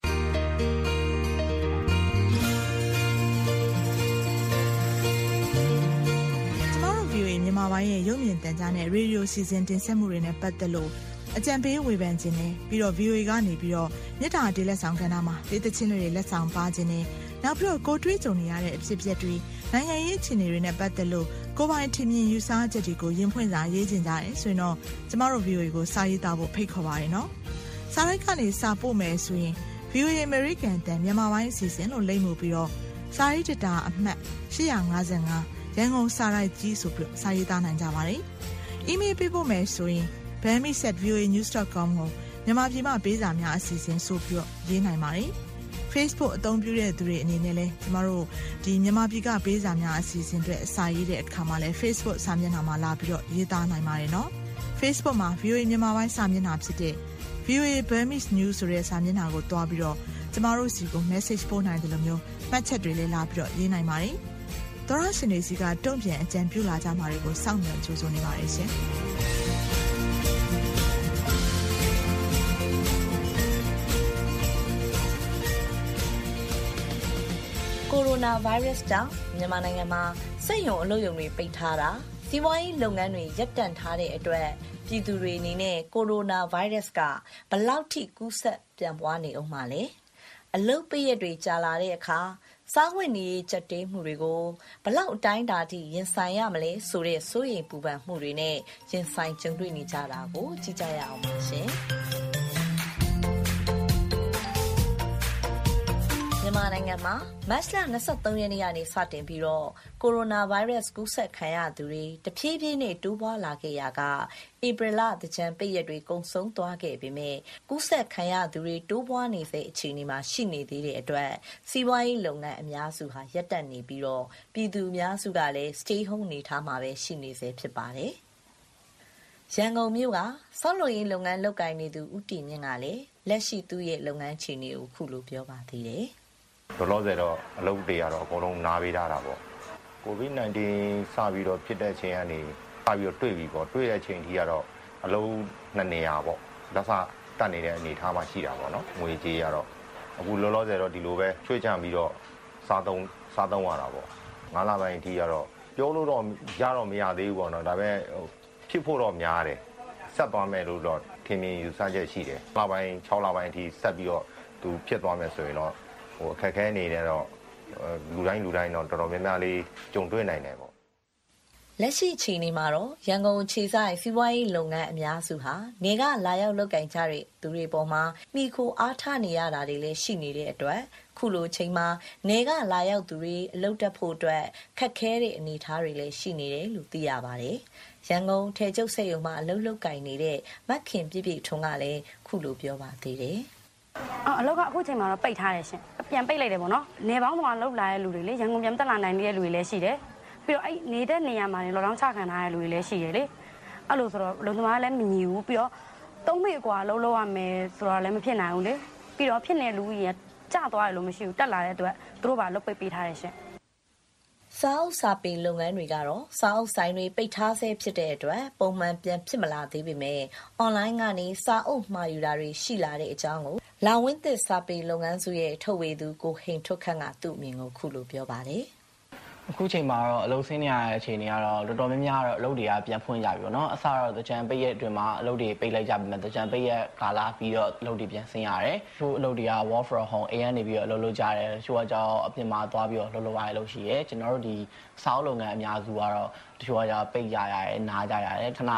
မြန်မာပိုင်းရဲ့ရုပ်မြင်သံကြားနဲ့ရေဒီယိုစီစဉ်တင်ဆက်မှုတွေနဲ့ပတ်သက်လို့အကြံပေးဝေဖန်ခြင်းနဲ့ပြီးတော့ ဗီအိုအေ ကနေပြီးတော့မြစ်တာတေးလက်ဆောင်ကဏ္ဍမှာဒေသချင်းတွေလက်ဆောင်ပါခြင်းနဲ့နောက်ပြီးတော့ကိုတွေးကြုံနေရတဲ့အဖြစ်အပျက်တွေနိုင်ငံရေးအခြေအနေတွေနဲ့ပတ်သက်လို့ကိုပိုင်ထင်မြင်ယူဆချက်တွေကိုရင်ဖွင့်စာရေးခြင်းကြတယ်ဆိုရင်တော့ကျမတို့ ဗီအိုအေ ကိုစာရေးသားဖို့ဖိတ်ခေါ်ပါရနော်။စာရိုက်ကနေစာပို့မယ်ဆိုရင် ဗီအိုအေ American တန်မြန်မာပိုင်းအစီအစဉ်လို့လိမ့်မှုပြီးတော့စာရေးတတာအမှတ်၈၅၅ရန်ကုန်စာရိုက်ကြီးဆိုပြီးစာရေးသားနိုင်ကြပါတယ်။ အီးမေးလ်ပေးဖို့မယ်ဆိုရင် burmese at v o a news dot com ကိုမြန်မာပြည်မှာပေးစာများအစီအစဉ်ဆိုပြီးရေးနိုင်ပါတယ်။ Facebook အသုံးပြုတဲ့သူတွေအနေနဲ့လည်းကျမတို့ဒီမြန်မာပြည်ကပေးစာများအစီအစဉ်တွေအစာရေးတဲ့အခါမှာလည်း Facebook စာမျက်နှာမှာလာပြီးတော့ရေးသားနိုင်ပါတယ်နော်။ Facebook မှာ ဗီအိုအေ မြန်မာပိုင်းစာမျက်နှာဖြစ်တဲ့ ဗီအိုအေ Burmese News ဆိုတဲ့စာမျက်နှာကိုတွားပြီးတော့ကျမတို့စီကို message ပို့နိုင်တယ်လို့မျိုးမှတ်ချက်တွေလည်းလာပြီးတော့ရေးနိုင်ပါတယ်။သောရရှင်တွေစီကတုံ့ပြန်အကြံပြုလာကြမှာတွေကိုစောင့်မျှော်ကြိုးစားနေပါတယ်ရှင်။ကိုရိုနာဗိုင်းရပ်စ်ကြောင့်မြန်မာနိုင်ငံမှာစက်ရုံအလုပ်ရုံတွေပိတ်ထားတာစီးပွားရေးလုပ်ငန်းတွေရပ်တန့်ထားတဲ့အတွက်ပြည်သူတွေအနေနဲ့ကိုရိုနာဗိုင်းရပ်စ်ကဘယ်လောက်ထိကူးစက်ပြန့်ပွားနေအောင်မှလဲအလုပ်ပိတ်ရက်တွေကြာလာတဲ့အခါစားဝတ်နေရေးကြက်တဲမှုတွေကိုဘလောက်အတိုင်းတာထိရင်ဆိုင်ရမလဲဆိုတဲ့စိုးရိမ်ပူပန်မှုတွေနဲ့ရင်ဆိုင်ကြုံတွေ့နေကြတာကိုကြည့်ကြရအောင်ပါရှင်မြန်မာနိုင်ငံမှာမတ်လ၂၃ရက်နေ့ကနေစတင်ပြီးတော့ကိုရိုနာဗိုင်းရပ်စ်ကူးစက်ခံရသူတွေတဖြည်းဖြည်းနဲ့တိုးပွားလာခဲ့ရာကဧပြီလသင်္ကြန်ပိတ်ရက်တွေကုန်ဆုံးသွားခဲ့ပေမဲ့ကူးစက်ခံရသူတွေတိုးပွားနေစေအခြေအနေမှာရှိနေသေးတဲ့အတွက်စီးပွားရေးလုပ်ငန်းအများစုဟာရပ်တန့်နေပြီးတော့ပြည်သူအများစုကလည်း stay home နေထားမှာပဲရှိနေစေဖြစ်ပါတယ်။ရန်ကုန်မြို့ကဆောက်လုပ်ရေးလုပ်ငန်းလုပ်ကိုင်နေသူဦးတီမြင့်ကလည်းလက်ရှိသူ့ရဲ့လုပ်ငန်းအခြေအနေကိုခုလိုပြောပါသေးတယ်။လောလောဆယ်တော့အလုပ်တွေကတော့အကုန်လုံးနားပေးထားတာပေါ့ကိုဗစ်၁၉ စပြီးတော့ဖြစ်တဲ့အချိန်ကနေစပြီးတော့တွေ့ပြီပေါ့တွေ့တဲ့အချိန်ထိကတော့အလုံးနှစ်နေရာပေါ့လက်စတတ်နေတဲ့အနေထားမှရှိတာပေါ့နော်ငွေကြေးကတော့အခုလောလောဆယ်တော့ဒီလိုပဲချွေးချပြီးတော့စားသုံးစားသုံးရတာပေါ့ငါးလပိုင်းအထိကတော့ပြောလို့တော့ရတော့မရသေးဘူးပေါ့နော်ဒါပေမဲ့ဖြစ်ဖို့တော့များတယ်ဆက်သွားမယ်လို့တော့ထင်မြင်ယူဆချက်ရှိတယ်လပိုင်း၆လပိုင်းအထိဆက်ပြီးတော့သူဖြစ်သွားမယ်ဆိုရင်တော့ဟိုအခက်ခဲနေတယ်တော့လူတိုင်းလူတိုင်းတော့တော်တော်များများလေးကြုံတွေ့နိုင်တယ်ပေါ့လက်ရှိအချိန်မှာတော့ရန်ကုန်ခြေဆိုင်စီးပွားရေးလုပ်ငန်းအများစုဟာနေကလာရောက်လုပ်ကင်ကြတဲ့သူတွေပေါ်မှာမိခိုအားထားနေရတာတွေလည်းရှိနေတဲ့အတွက်ခုလိုချိန်မှာနေကလာရောက်သူတွေအလုပ်တက်ဖို့အတွက်ခက်ခဲတဲ့အနေအထားတွေလည်းရှိနေတယ်လို့သိရပါတယ်ရန်ကုန်ထေကျုပ်စိတ်ရုံမှာအလုပ်လုပ်ကင်နေတဲ့မက်ခင်ပြည့်ပြည့်ထွန်းကလည်းခုလိုပြောပါသေးတယ်အော်အလောက်ကအခုချိန်မှာတော့ပိတ်ထားတယ်ရှင်ပြန်ပိတ်လိုက်တယ်ပေါ့နော်နေပေါင်းသွားလောက်လာတဲ့လူတွေလေရန်ကုန်ပြန်တက်လာနိုင်တဲ့လူတွေလည်းရှိတယ်ပြီးတော့အဲ့နေတဲ့နေရာမှာလည်းလော်ဒေါင်းချခံထားတဲ့လူတွေလည်းရှိတယ်လေအဲ့လိုဆိုတော့လုံသမားလည်းမညီဘူးပြီးတော့သုံးမိအကွာလုံးလုံးရမယ်ဆိုတော့လည်းမဖြစ်နိုင်ဘူးလေပြီးတော့ဖြစ်နေလူကြီးကကျသွားတယ်လို့မရှိဘူးတက်လာတဲ့အတွက်သူတို့ဘာလုတ်ပိတ်ပေးထားတယ်ရှင်စာအုပ်စာပေလုပ်ငန်းတွေကတော့စာအုပ်ဆိုင်တွေပိတ်ထားဆဲဖြစ်တဲ့အတွက်ပုံမှန်ပြန်ဖြစ်မလာသေးပေမဲ့အွန်လိုင်းကနေစာအုပ်မှာယူတာတွေရှိလာတဲ့အကြောင်းကိုလာဝင်းသစ်စာပေလုပ်ငန်းစုရဲ့ထုတ်ဝေသူကိုဟိန်ထွတ်ခန့်ကသူ့အမြင်ကိုခုလိုပြောပါတယ်အခုချိန်မှာတော့အလုပ်ဆင်းနေရတဲ့အချိန်တွေကတော့တော်တော်များများတော့အလုပ်တွေကပြန်ဖွင့်ကြပြီပေါ့နော်အစတော့တကြံပိတ်ရက်အတွင်းမှာအလုပ်တွေပိတ်လိုက်ကြပြီမဲ့တကြံပိတ်ရက်ကာလပြီးတော့အလုပ်တွေပြန်ဆင်းရတယ်ချို့အလုပ်တွေက work from home အိမ်ကနေပြီးတော့အလုပ်လုပ်ကြတယ်ချို့ကကြောင်အပြင်မှာသွားပြီးတော့လုပ်လုပ်ရတဲ့လုပ်ရှိရဲကျွန်တော်တို့ဒီစာအုပ်လုပ်ငန်းအများစုကတော့တချို့ကကြောင်ပိတ်ကြရတယ်နားကြရတယ်ခဏ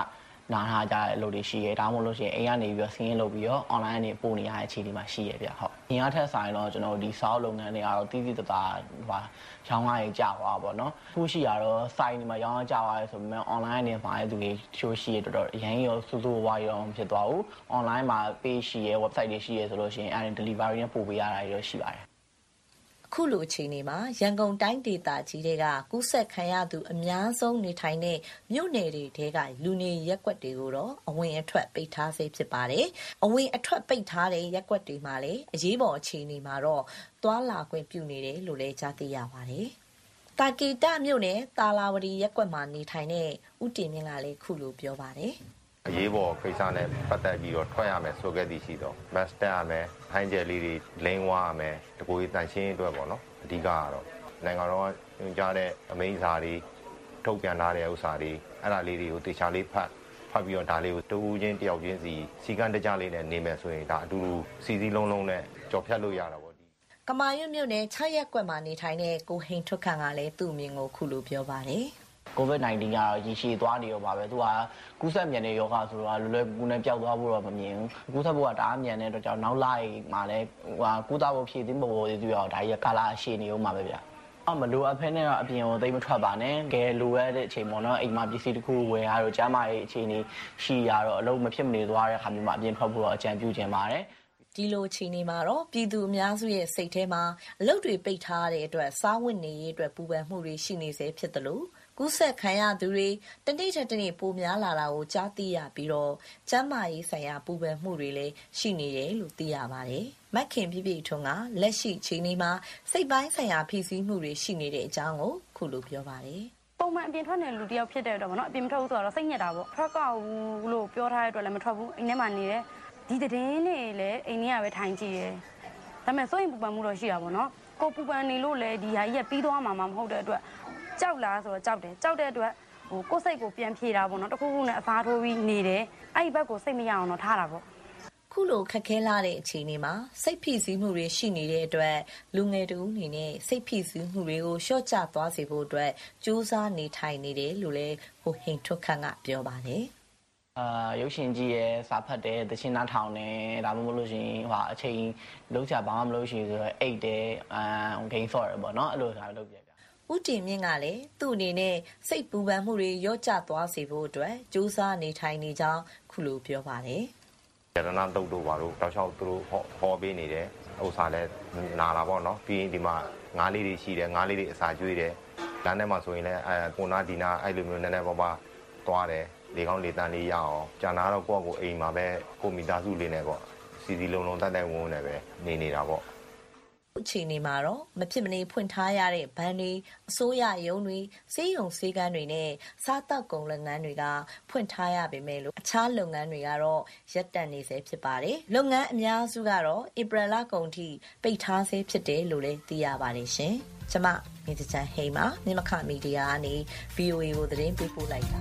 နာထားကြတဲ့အလုပ်တွေရှိရဲဒါမှမဟုတ်လို့ရှိရင်အိမ်ကနေပြီးတော့ဆင်းရဲလုပ်ပြီးတော့ online ကနေပို့နေရတဲ့အခြေအနေမှာရှိရဗျဟုတ်။အင်အားထက်ဆိုင်တော့ကျွန်တော်ဒီစောက်လုပ်ငန်းတွေကတော့တည်တည်တသာဟိုရောင်းရည်ကြသွားပါတော့။ခုရှိရတော့ site တွေမှာရောင်းရကြသွားရဲဆိုပေမဲ့ online နဲ့မှာတဲ့သူတွေချိုးရှိရတော်တော်အရင်ရောစူးစူးဝါးရောဖြစ်သွားဘူး။ online မှာ page ရှိရဲ website တွေရှိရဲဆိုလို့ရှိရင်အဲ့ဒီ delivery နဲ့ပို့ပေးရတာတွေတော့ရှိပါတယ်ခုလိုအချိန်တွေမှာရန်ကုန်တိုင်းဒေသကြီးတွေကကူးစက်ခံရသူအများဆုံးနေထိုင်တဲ့မြို့နယ်တွေထဲကလူနေရပ်ကွက်တွေကိုတော့အဝင်အထွက်ပိတ်ထားဆဲဖြစ်ပါတယ်။အဝင်အထွက်ပိတ်ထားတဲ့ရပ်ကွက်တွေမှာလည်းအရေးပေါ်အခြေအနေမှာတော့သွာလာခွင့်ပြုနေတယ်လို့လည်းကြားသိရပါတယ်။တာကီတမြို့နယ်တာလာဝတီရပ်ကွက်မှာနေထိုင်တဲ့ဦးတင်မြင့်ကလည်းခုလိုပြောပါတယ်။အရေးပေါ်ကိစ္စနဲ့ပတ်သက်ပြီးတော့ထွက်ရမယ်ဆိုခဲ့သည်ရှိတော့ mask တက်ရမယ်ထိုင်းကျယ်လေးတွေလိန်ဝါရမယ်တကူကြီးတန်ရှင်းအတွက်ပေါ့နော်အဓိကကတော့နိုင်ငံတော်ကညွှန်ကြားတဲ့အမိန့်စာတွေထုတ်ပြန်ထားတဲ့ဥစ္စာတွေအဲ့ဒါလေးတွေကိုတေချာလေးဖတ်ဖတ်ပြီးတော့ဒါလေးကိုတူးချင်းတယောက်ချင်းစီစီကံတကြလေးနဲ့နေမယ်ဆိုရင်ဒါအတူတူစီစီလုံးလုံးနဲ့ကြော်ဖြတ်လို့ရတာပေါ့ဒီကမာရွတ်မြို့နယ်ခြောက်ရက်ကွက်မှာနေထိုင်တဲ့ကိုဟိန်ထွတ်ခန့်ကလည်းသူ့အမြင်ကိုခုလိုပြောပါတယ်ကိုဗစ် nineteen ကတော့ရည်ရှိသွားနေရောပါပဲသူကကူးစက်မြန်တဲ့ယောဂဆိုတော့လွယ်လွယ်ကူကူနဲ့ပျောက်သွားဖို့တော့မမြင်ဘူးကူးစက်ဖို့ကတအားမြန်တဲ့အတွက်ကြောင့်နောက်လိုက်မှာလည်းဟိုကူးသားဖို့ဖြည့်သိမပေါ်သေးသေးတော့ဒါကြီးကကာလာအရှိနေဦးမှာပဲဗျအော်မလိုအပ်ဖဲနဲ့တော့အပြင်ကိုသိမထွက်ပါနဲ့ကဲလိုရတဲ့အချိန်ပေါ့နော်အိမ်မှာပစ္စည်းတစ်ခုဝယ်ရတော့ကျမ်းမာရေးအခြေအနေရှိရတော့အလုံးမဖြစ်မနေသွားတဲ့ခါမျိုးမှာအပြင်ထွက်ဖို့တော့အကြံပြုခြင်းပါတယ်ဒီလိုအချိန်မှာတော့ပြည်သူအများစုရဲ့စိတ်ထဲမှာအလုပ်တွေပိတ်ထားတဲ့အတွက်စားဝတ်နေရေးအတွက်ပူပန်မှုတွေရှိနေစေဖြစ်တယ်လို့ကူးစက်ခံရသူတွေတနေ့တစ်နေ့ပိုများလာတာကိုကြားသိရပြီးတော့ကျန်းမာရေးဆိုင်ရာပူပန်မှုတွေလည်းရှိနေတယ်လို့သိရပါတယ်။မက်ခင်ပြပြထွန်းကလက်ရှိအချိန်မှာစိတ်ပိုင်းဆိုင်ရာဖိစီးမှုတွေရှိနေတဲ့အကြောင်းကိုခုလိုပြောပါတယ်။ပုံမှန်အပြင်ထွက်နေလူတယောက်ဖြစ်တဲ့အတွက်ပေါ့နော်အပြင်မထွက်ဘူးဆိုတော့စိတ်ညစ်တာပေါ့ထွက်ကောက်ဘူးလို့ပြောထားတဲ့အတွက်လည်းမထွက်ဘူးအိမ်ထဲမှာနေတယ်ဒီသတင်းတွေလည်းအိမ်ထဲကပဲထိုင်ကြည့်တယ်။ဒါပေမဲ့စိုးရင်ပူပန်မှုတော့ရှိတာပေါ့နော်ကိုပူပန်နေလို့လည်းဒီဟာကြီးကပြီးသွားမှာမဟုတ်တဲ့အတွက်ကြောက်လားဆိုတော့ကြောက်တယ်ကြောက်တဲ့အတွက်ဟိုကိုယ်စိတ်ကိုပြန်ဖြေတာပေါ့နော်တခုခုနဲ့အစားထိုးပြီးနေတယ်အဲ့ဒီဘက်ကိုစိတ်မရအောင်တော့ထားတာပေါ့ခုလိုခက်ခဲလာတဲ့အခြေအနေမှာစိတ်ဖိစီးမှုတွေရှိနေတဲ့အတွက်လူငယ်တူအနေနဲ့စိတ်ဖိစီးမှုတွေကိုလျှော့ချသွားစေဖို့အတွက်ကြိုးစားနေထိုင်နေတယ်လို့လည်းဟိုဟိန်ထွတ်ခန့်ကပြောပါတယ်အာရုပ်ရှင်ကြည့်ရဲစာဖတ်တယ်တချင်းနားထောင်တယ်ဒါမှမဟုတ်လို့ရှိရင်ဟိုအချိန်လုံးချဘာမှမလုပ်ရှိဆိုတော့အိတ်တယ်အာဂိမ်းဆော့ရပေါ့နော်အဲ့လိုဟာလုပ်ပြဦးတင်မြင့်ကလည်းသူ့အနေနဲ့စိတ်ပူပန်မှုတွေရော့ကျသွားစေဖို့အတွက်ကြိုးစားနေထိုင်နေကြောင်းခုလိုပြောပါတယ်။ရတနာတုတ်တို့ပါလို့တောက်လျှောက်သူတို့ဟောပေးနေတယ်။ဥစ္စာလည်းနာလာပေါ့နော်။ပြီးရင်ဒီမှာငါးလေးတွေရှိတယ်ငါးလေးတွေအစာကျွေးတယ်။လမ်းထဲမှာဆိုရင်လည်းအဲကိုနာဒီနာအဲ့လိုမျိုးနည်းနည်းပါးပါးသွားတယ်။လေကောင်းလေတန်းလေးရအောင်။ကြာနာတော့ကိုယ့်ကိုအိမ်မှာပဲကိုမိသားစုလေးနဲ့ပေါ့စီစီလုံးလုံးတက်တက်ဝန်းဝန်းနဲ့ပဲနေနေတာပေါ့။အချိန်နေမှာတော့မဖြစ်မနေဖွင့်ထားရတဲ့ဘဏ်တွေအစိုးရရုံးတွေစေယုံစေကန်းတွေနဲ့စားတောက်ကုန်လုပ်ငန်းတွေကဖွင့်ထားရပေမဲ့လို့အခြားလုပ်ငန်းတွေကတော့ရပ်တန့်နေဆဲဖြစ်ပါတယ်လုပ်ငန်းအများစုကတော့ဧပြီလကုန်ထိပိတ်ထားဆဲဖြစ်တယ်လို့လည်းသိရပါတယ်ရှင်ကျွန်မမြေတချန်ဟိန်မှာမြမခမီဒီယာကနေ ဗီအိုအေ ကိုသတင်းပေးပို့လိုက်တာ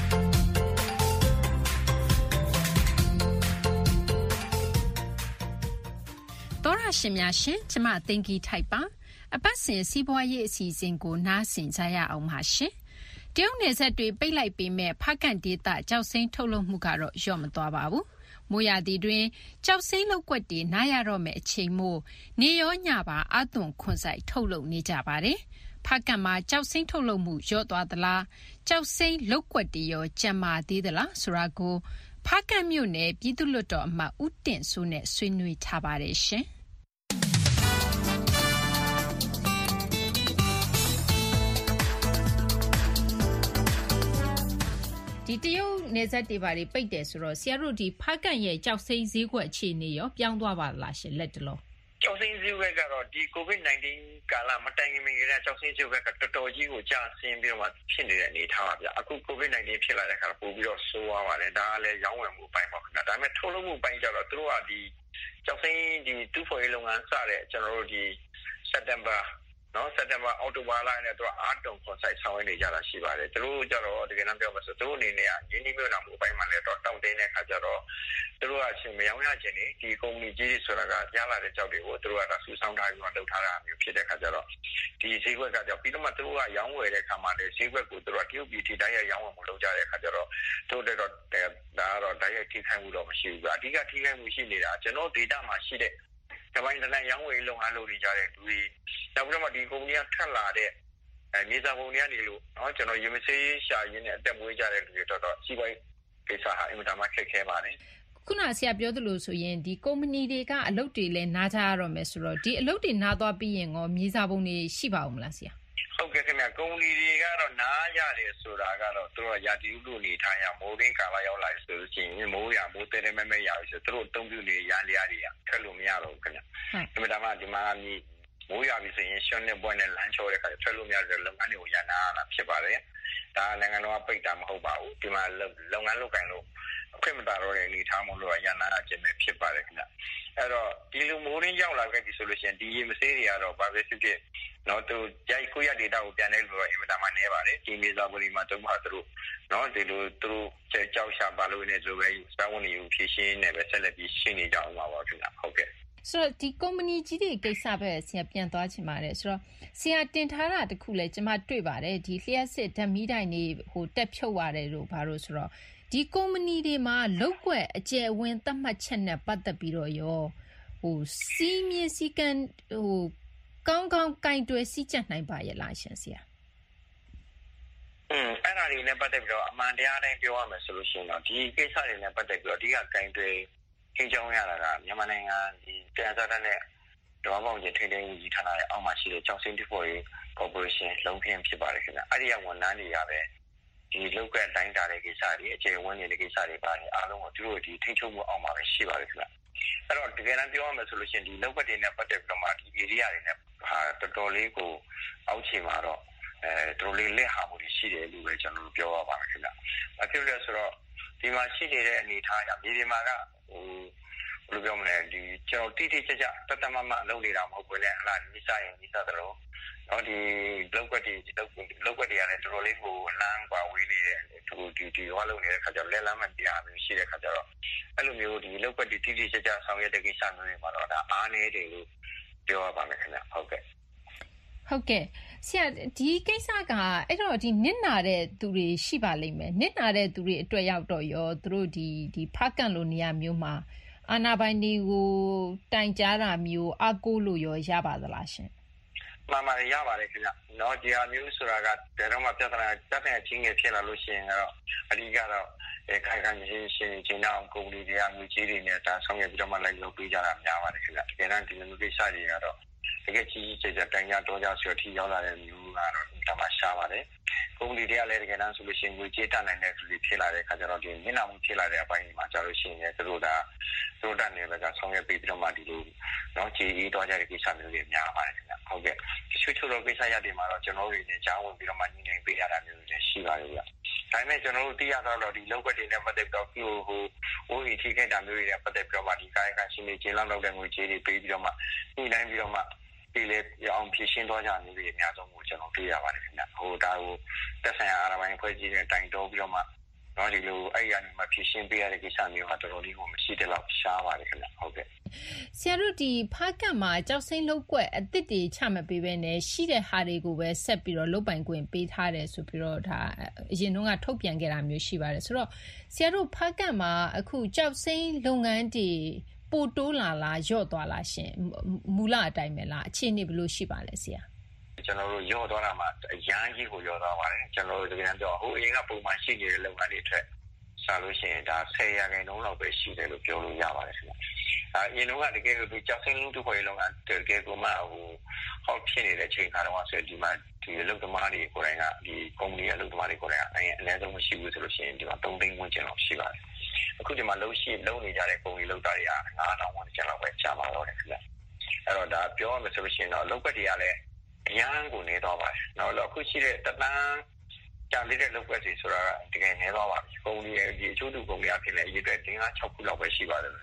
တော်ရရှင်များရှင်ကျမသိင်္ဂီထိုက်ပါအပတ်စဉ်စီးပွားရေးအစီအစဉ်ကိုနားဆင်ကြရအောင်ပါရှင်တရုတ်နယ်စပ်တွေပိတ်လိုက်ပေမဲ့ဖကန့်ဒေသကြောက်စိမ်းထုတ်လုပ်မှုကတော့လျော့မသွားပါဘူးမိုးရာသီတွင်ကြောက်စိမ်းလောက်ကွက်တွေနားရတော့မဲ့အချိန်မို့နေရောညပါအသွင်ခွန်ဆိုင်ထုတ်လုပ်နေကြပါတယ်ဖကန့်မှာကြောက်စိမ်းထုတ်လုပ်မှုလျော့သွားသလားကြောက်စိမ်းလောက်ကွက်တွေရောကျန်မာသေးသလားဆိုတာကိုဖကန့်မြို့နယ်ပြည်သူ့လွှတ်တော်အမတ်ဦးတင့်စိုးနဲ့ဆွေးနွေးထားပါတယ်ရှင်ဒီတရုတ်နယ်စပ်တွေပါတွေပိတ်တယ်ဆိုတော့ဆရာတို့ဒီဖကန့်ရဲ့ကြောက်စိမ်းဈေးကွက်အခြေအနေရောပြောင်းသွားပါလားရှင်လက်တလုံးကြောက်စိမ်းဈေးကွက်ကတော့ဒီ ကိုဗစ် nineteen ကာလမတိုင်ခင်မီကကြောက်စိမ်းဈေးကွက်ကတော်တော်ကြီးကိုကျဆင်းပြီးတော့မှဖြစ်နေတဲ့အနေထားပါဗျအခု ကိုဗစ် nineteen ဖြစ်လာတဲ့အခါပို့ပြီးတော့ဆိုးသွားပါတယ်ဒါကလည်းရောင်းဝယ်မှုပိုင်းပေါ့ခင်ဗျဒါပေမဲ့ထုတ်လုပ်မှုပိုင်းကျတော့သူတို့ကဒီကြောက်စိမ်းဒီတူးဖော်ရေးလုပ်ငန်းစတဲ့ကျွန်တော်တို့ဒီ September နော်စက်တင်ဘာအောက်တိုဘာလနဲ့သူကအားတုံခွန်ဆိုင်ဆောင်ရနေကြတာရှိပါတယ်သူတို့ကြတော့တကယ်တမ်းပြောမှဆိုသူတို့အနေနဲ့ရင်းနှီးမြှုပ်နှံမှုအပိုင်းမှာလည်းတော့တောင်းတင်းတဲ့ခါကျတော့သူတို့ကအချင်းမရောင်းရခြင်းနေဒီကုမ္ပဏီကြီးဆိုတာကကြားလာတဲ့ကြောက်တွေကိုသူတို့ကဆူဆောင်းထားပြီးတော့လုပ်ထားတာမျိုးဖြစ်တဲ့ခါကျတော့ဒီဈေးကွက်ကကြောက်ပြီးတော့မှသူတို့ကရောင်းဝယ်တဲ့ခါမှာလည်းဈေးကွက်ကိုသူတို့ကတရုတ်ပြည်ထိတိုင်းရရောင်းဝယ်မှုလုပ်ကြတဲ့ခါကျတော့သူတို့တော့ဒါကတော့တိုင်းရထိခိုက်မှုတော့မရှိဘူးအဓိကထိခိုက်မှုရှိနေတာကျွန်တော်ဒေတာမှာရှိတဲ့တပိုင်းတန်းရောင်းဝယ်လုပ်ငန်းလုပ်နေကြတဲ့လူတွေနောက်ပြီးတော့ဒီကုမ္ပဏီကထက်လာတဲ့အဲမြေစာပုံတွေကနေလို့เนาะကျွန်တော်ရေမစေးရှာရင်းနဲ့အသက်မွေးကြတဲ့လူတွေတော့တော့စီးပွားရေးကိစ္စဟာအင်မတန်မှခက်ခဲပါတယ်ခုနဆရာပြောသလိုဆိုရင်ဒီကုမ္ပဏီတွေကအလုပ်တွေလည်းနားကြရတော့မယ်ဆိုတော့ဒီအလုပ်တွေနားသွားပြီးရင်ရောမြေစာပုံတွေရှိပါဦးမလားဆရာဟုတ်ကဲ့ခင်ဗျကုမ္ပဏီတွေကတော့နားရတယ်ဆိုတာကတော့သူတို့ရာသီဥတုနေထိုင်ရမိုးရင်းကာလရောက်လာဆိုလို့ရှိရင်မိုးရမိုးတဲတဲမဲမဲရဆိုသူတို့အသုံးပြုနေရလျားတွေကထွက်လို့မရတော့ဘူးခင်ဗျဒီမှာမှဒီမှာမိုးရပြီဆိုရင်ရှွန်းနဲ့ဘွဲနဲ့လမ်းချော်တဲ့ခါထွက်လို့မရတဲ့လုပ်ငန်းတွေကိုရန်နာရတာဖြစ်ပါတယ်ဒါနိုင်ငံတော်ကပိတ်တာမဟုတ်ပါဘူးဒီမှာလုပ်ငန်းလုပ်ကိုင်လို့အခွင့်မတာတော့တဲ့အနေထားမို့လို့ရန်နာခြင်းပဲဖြစ်ပါတယ်ခင်ဗျအဲ့တော့ဒီလူမိုးရင်းရောက်လာခဲ့ပြီဆိုလို့ရှိရင်ဒီရေမစေးတွေကတော့ဘာပဲဖြစ်ဖြစ်နော်သူကြိုက်ကိုရဒေတာကိုပြန်နေလို့တော့အင်မတန်မှနေပါတယ်ဒီမြေစာပေါ်ဒီမှာတုံးမှာသူတို့နော်ဒီလိုသူတို့ကြောက်ရှာပါလို့နေဆိုပဲစပဝန်နေကိုဖြည့်ရှင်းနေပဲဆက်လက်ပြီးရှင်းနေကြအောင်ပါပါခင်ဗျဟုတ်ကဲ့ဆိုတော့ဒီကုမ္ပဏီကြီးတွေကိစ္စပဲဆရာပြန်သွားချင်ပါတယ်ဆိုတော့ဆရာတင်ထားတာတခုလဲကျွန်မတွေ့ပါတယ်ဒီလျှက်စစ်ဓာတ်မီးတိုင်တွေဟိုတက်ဖြုတ်ရတယ်လို့ဘာလို့ဆိုတော့ဒီကုမ္ပဏီတွေမှာလောက်ွက်အကျယ်ဝင်းသတ်မှတ်ချက်နဲ့ပတ်သက်ပြီးတော့ရောဟိုစီးမြင့်စီကံဟိုကောင်းကောင်းကင်တွယ်စီးကြနိုင်ပါရဲ့လားရှင်ဆရာอืมအဲ့ဒါတွေနဲ့ပတ်သက်ပြီးတော့အမှန်တရားတိုင်းပြောရမယ်ဆိုလို့ရှိရင်တော့ဒီကိစ္စတွေနဲ့ပတ်သက်ပြီးတော့အဓိကကင်တွယ်ခင်းချောင်းရတာကမြန်မာနိုင်ငံဒီပြန်စားတဲ့နဲ့ဒေါ်ပေါင်းကြီးထိန်းသိမ်းရေးဌာနရဲ့အောက်မှာရှိတဲ့ကျောင်းစင်းတီဖော်ရေးကော်ပိုရေးရှင်းလုံးခင်းဖြစ်ပါတယ်ခင်ဗျအဲ့ဒီကဝန်ထမ်းတွေကပဲဒီလောက်ကတိုင်းတာတဲ့ကိစ္စတွေအခြေဝန်းနေတဲ့ကိစ္စတွေပါတယ်အားလုံးကိုသူတို့ဒီထိချုပ်မှုအောက်မှာပဲရှိပါတယ်ခင်ဗျအဲ့တော့တကယ်တမ်းပြောရမယ်ဆိုလို့ရှိရင်ဒီလောက်ပတ်တွေနဲ့ပတ်သက်ပြီးတော့မှဒီ area တွေနဲ့ဟာတော်တော်လေးကိုအောက်ခြေမှာတော့အဲတော်တော်လေးလက်ဟာမှုတွေရှိတယ်လို့ပဲကျွန်တော်ပြောရပါမယ်ခင်ဗျအဖြစ်လို့ဆိုတော့ဒီမှာရှိနေတဲ့အနေအထားကမြေဒီမှာကဟိုဘယ်လိုပြောမလဲဒီကျွန်တော်တိတိကျကျတတမမလုပ်နေတာမဟုတ်ဘူးလေအလားမိစားရင်မိစားတယ်လို့နော်ဒီလောက်ကွက်တွေလောက်လောက်ကွက်တွေရတယ်တော်တော်လေးကိုလမ်းကွာဝေးနေတဲ့သူဒီဒီဟောလုပ်နေတဲ့ခါကျတော့လက်လမ်းမတရားမျိုးရှိတဲ့ခါကျတော့အဲ့လိုမျိုးဒီလောက်ကွက်တွေတိတိကျကျဆောင်ရွက်တဲ့ကိစ္စမျိုးတွေမှာတော့ဒါအားနည်းတယ်လို့ပြောရပါမယ်ခင်ဗျဟုတ်ကဲ့ဟုတ်ကဲ့ဆရာဒီကိစ္စကအဲ့တော့ဒီနစ်နာတဲ့သူတွေရှိပါလိမ့်မယ်နစ်နာတဲ့သူတွေအတွက်ရောက်တော့ရောသူတို့ဒီဒီဖားကန်လိုနေရာမျိုးမှာအာနာပိုင်တွေကိုတိုင်ကြားတာမျိုးအကိုလို့ရောရပါသလားရှင်မှန်ပါတယ်ရပါတယ်ခင်ဗျ။နော်ဒီဟာမျိုးဆိုတာကဘယ်တော့မှပြဿနာပြဿနာချင်းငယ်ဖြစ်လာလို့ရှိရင်တော့အဓိကတော့အဲခိုင်ခိုင်ရှင်းရှင်းချင်းအောင်ကုမ္ပဏီတွေကမျိုးကြီးတွေနဲ့ဒါဆောင်ရွက်ပြီးတော့မှလိုက်လုပ်ပေးကြတာများပါတယ်ခင်ဗျ။တကယ်တမ်းဒီလိုမျိုးကိစ္စတွေကတော့တကယ်ကြီးကြီးကျယ်ကျယ်တိုင်ကြတော့ကြဆိုအထိရောက်လာတဲ့မျိုးကတော့တမရှားပါတယ်။ကုမ္ပဏီတွေကလည်းတကယ်တမ်းဆိုလို့ရှိရင်မျိုးကြီးတတ်နိုင်တဲ့လူတွေဖြစ်လာတဲ့အခါကျတော့ဒီမျက်နှာမှုဖြစ်လာတဲ့အပိုင်းမှာကြာလို့ရှိရင်သူတို့ကသူတို့တတ်နေတဲ့ကဆောင်ရွက်ပေးပြီးတော့မှဒီလိုနော်ကြီးကြီးတော့ကြတဲ့ကိစ္စမျိုးတွေများပါတယ်ခင်ဗျ။ဟုတ်ကဲ့ဆွေးချိုးတော့ကိစ္စရတဲ့မှာတော့ကျွန်တော်တို့တွေကြားဝင်ပြီးတော့မှညှိနှိုင်းပေးရတာမျိုးတွေရှိပါတယ်ဗျာ။ဒါပေမဲ့ကျွန်တော်တို့သိရတော့ဒီလောက်ွက်တွေနဲ့ပတ်သက်ပြီးတော့ဟိုဟိုဟိုဒီထိခိုက်တာမျိုးတွေနဲ့ပတ်သက်ပြီးတော့မှဒီကာယကရှင်တွေကျေလောက်လောက်တဲ့ငွေကြေးတွေပေးပြီးတော့မှညှိနှိုင်းပြီးတော့မှဒီလေအောင်ဖြည့်ရှင်းသွားကြမျိုးတွေအများဆုံးကိုကျွန်တော်တွေ့ရပါတယ်ခင်ဗျ။ဟိုဒါကိုတက်ဆိုင်ရာအာရပိုင်းဖွဲ့စည်းတဲ့တိုင်တော်ပြီးတော့မှနော်ဒီလိုအဲ့ရနေမှာဖြည့်ရှင်းပေးရတဲ့ကိစ္စမျိုးဟာတော်တော်လေးကိုမရှိတဲ့လောက်ရှားပါတယ်ခင်ဗျ။ဟုတ်ကဲ့ဆရာတို့ဒီဖားကတ်မှာကြောက်စိမ့်လောက်ွက်အစ်စ်တွေချမပေးဘဲနဲ့ရှိတဲ့ဟာတွေကိုပဲဆက်ပြီးတော့လုတ်ပိုင်ခွင့်ပေးထားတယ်ဆိုပြီးတော့ဒါအရင်တော့ကထုတ်ပြန်ခဲ့တာမျိုးရှိပါတယ်ဆိုတော့ဆရာတို့ဖားကတ်မှာအခုကြောက်စိမ့်လုပ်ငန်းတွေပိုတိုးလာလားညော့သွားလားရှင်မူလအတိုင်းပဲလားအခြေအနေဘယ်လိုရှိပါလဲဆရာကျွန်တော်တို့ညော့သွားတာမှအရန်ကြီးကိုညော့သွားပါတယ်ကျွန်တော်တို့တကယ်တော့ဟိုအရင်ကပုံမှန်ရှိနေတဲ့လုပ်ငန်းတွေထက်စားလို့ရှိရင်ဒါဆယ်ရာခိုင်နှုန်းလောက်ပဲရှိတယ်လို့ပြောလို့ရပါတယ်ခင်ဗျ။အရင်တော့တကယ်ကိုကြောက်စင်းလုံးတူခေါ်ရလုံးကတကယ်ကိုမှဟိုဟောက်ဖြစ်နေတဲ့ချိန်ခါတော့ဆိုဒီမှာဒီလုပ်သမားတွေကိုယ်တိုင်ကဒီကုမ္ပဏီရဲ့လုပ်သမားတွေကိုယ်တိုင်ကအရင်အနည်းဆုံးမရှိဘူးဆိုလို့ရှိရင်ဒီမှာသုံးသိန်းဝန်းကျင်လောက်ရှိပါတယ်။အခုဒီမှာလုံးရှိလုံးနေကြတဲ့ကုမ္ပဏီလုပ်သားတွေကငါးထောင်ဝန်းကျင်လောက်ပဲကြာပါတော့တယ်ခင်ဗျ။အဲ့တော့ဒါပြောရမယ်ဆိုလို့ရှိရင်တော့လုပ်ပတ်တွေကလည်းအရန်ကိုနေတော့ပါတယ်။နောက်တော့အခုရှိတဲ့တပန်းကြာလေးတဲ့လုပ်ကွက်တွေဆိုတာတကယ်နေတော့ပါပြီ။ကုမ္ပဏီရဲ့ဒီအချို့သူကုမ္ပဏီအဖြစ်လည်းအရေးအတွက်တင်ကား၆ခုလောက်ပဲရှိပါတယ်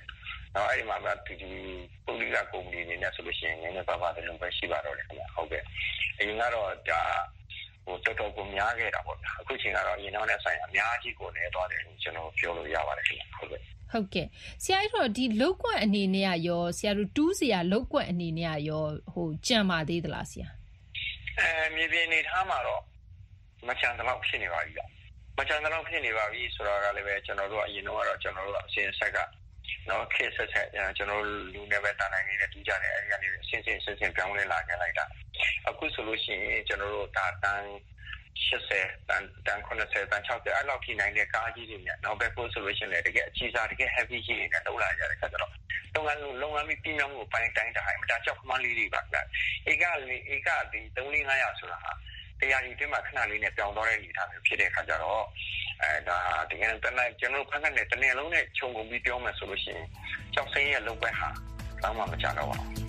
နော်အဲ့ဒီမှာဒီဒီပုဂ္ဂလိကကုမ္ပဏီတွေနဲ့ဆိုလို့ရှိရင်နည်းနည်းပါးပါးတယ်လို့ပဲရှိပါတော့တယ်ခင်ဗျဟုတ်ကဲ့အရင်ကတော့ဒါဟိုတော်တော်ကိုများခဲ့တာပေါ့ဗျာအခုချိန်ကတော့အရင်တော့လည်းဆိုင်အများကြီးကိုလည်းသွားတယ်လို့ကျွန်တော်ပြောလို့ရပါတယ်ခင်ဗျဟုတ်ကဲ့ဟုတ်ကဲ့ဆရာတို့ဒီလောက်ကွက်အနေနဲ့ရောဆရာတို့တူးစရာလောက်ကွက်အနေနဲ့ရောဟိုကြံပါသေးသလားဆရာအဲမြေပြင်နေထားမှာတော့မချန်တော့ဖြစ်နေပါပြီဗျမချန်တော့ဖြစ်နေပါပြီဆိုတော့ကလည်းပဲကျွန်တော်တို့အရင်တော့ကတော့ကျွန်တော်တို့အစင်းဆက်ကနော်ခေတ်ဆက်ဆက်ကျွန်တော်လူနယ်ပဲတာနိုင်နေတဲ့တူးကြတယ်အဲဒီကနေအစင်းစင်းစင်းစင်းပြောင်းလဲလာခဲ့လိုက်တာအခုဆိုလို့ရှိရင်ကျွန်တော်တို့ဒါတန်းရှစ်ဆယ်တန်တန်ခုနှစ်ဆယ်တန်ခြောက်ဆယ်အဲ့လောက်ထိနိုင်တဲ့ကားကြီးတွေနဲ့နောက်ဘက်ပို့ဆိုလို့ရှိရင်လည်းတကယ်အကြီးစားတကယ် heavy ကြီးတွေနဲ့တုံးလာကြတယ်ခါကျတော့တုံးကလုံငန်းပြီးပြင်းအောင်ကိုပိုင်းတိုင်းတိုင်းအမတာကြောက်ခမလေးတွေပါဗျဧကလေးဧကဒီသုံးလေးငါးရာဆိုတာဟာတရားကြီးတွင်းမှာခဏလေးနဲ့ပြောင်းသွားတဲ့အနေအထားမျိုးဖြစ်တဲ့ခါကျတော့အဲဒါတကယ်တနေ့ကျွန်တော်ဖက်ကနေတနေ့လုံးနဲ့ခြုံကုန်ပြီးပြောမယ်ဆိုလို့ရှိရင်ကြောက်စင်းရဲ့လုံပဲဟာဘာမှမကြတော့ပါဘူး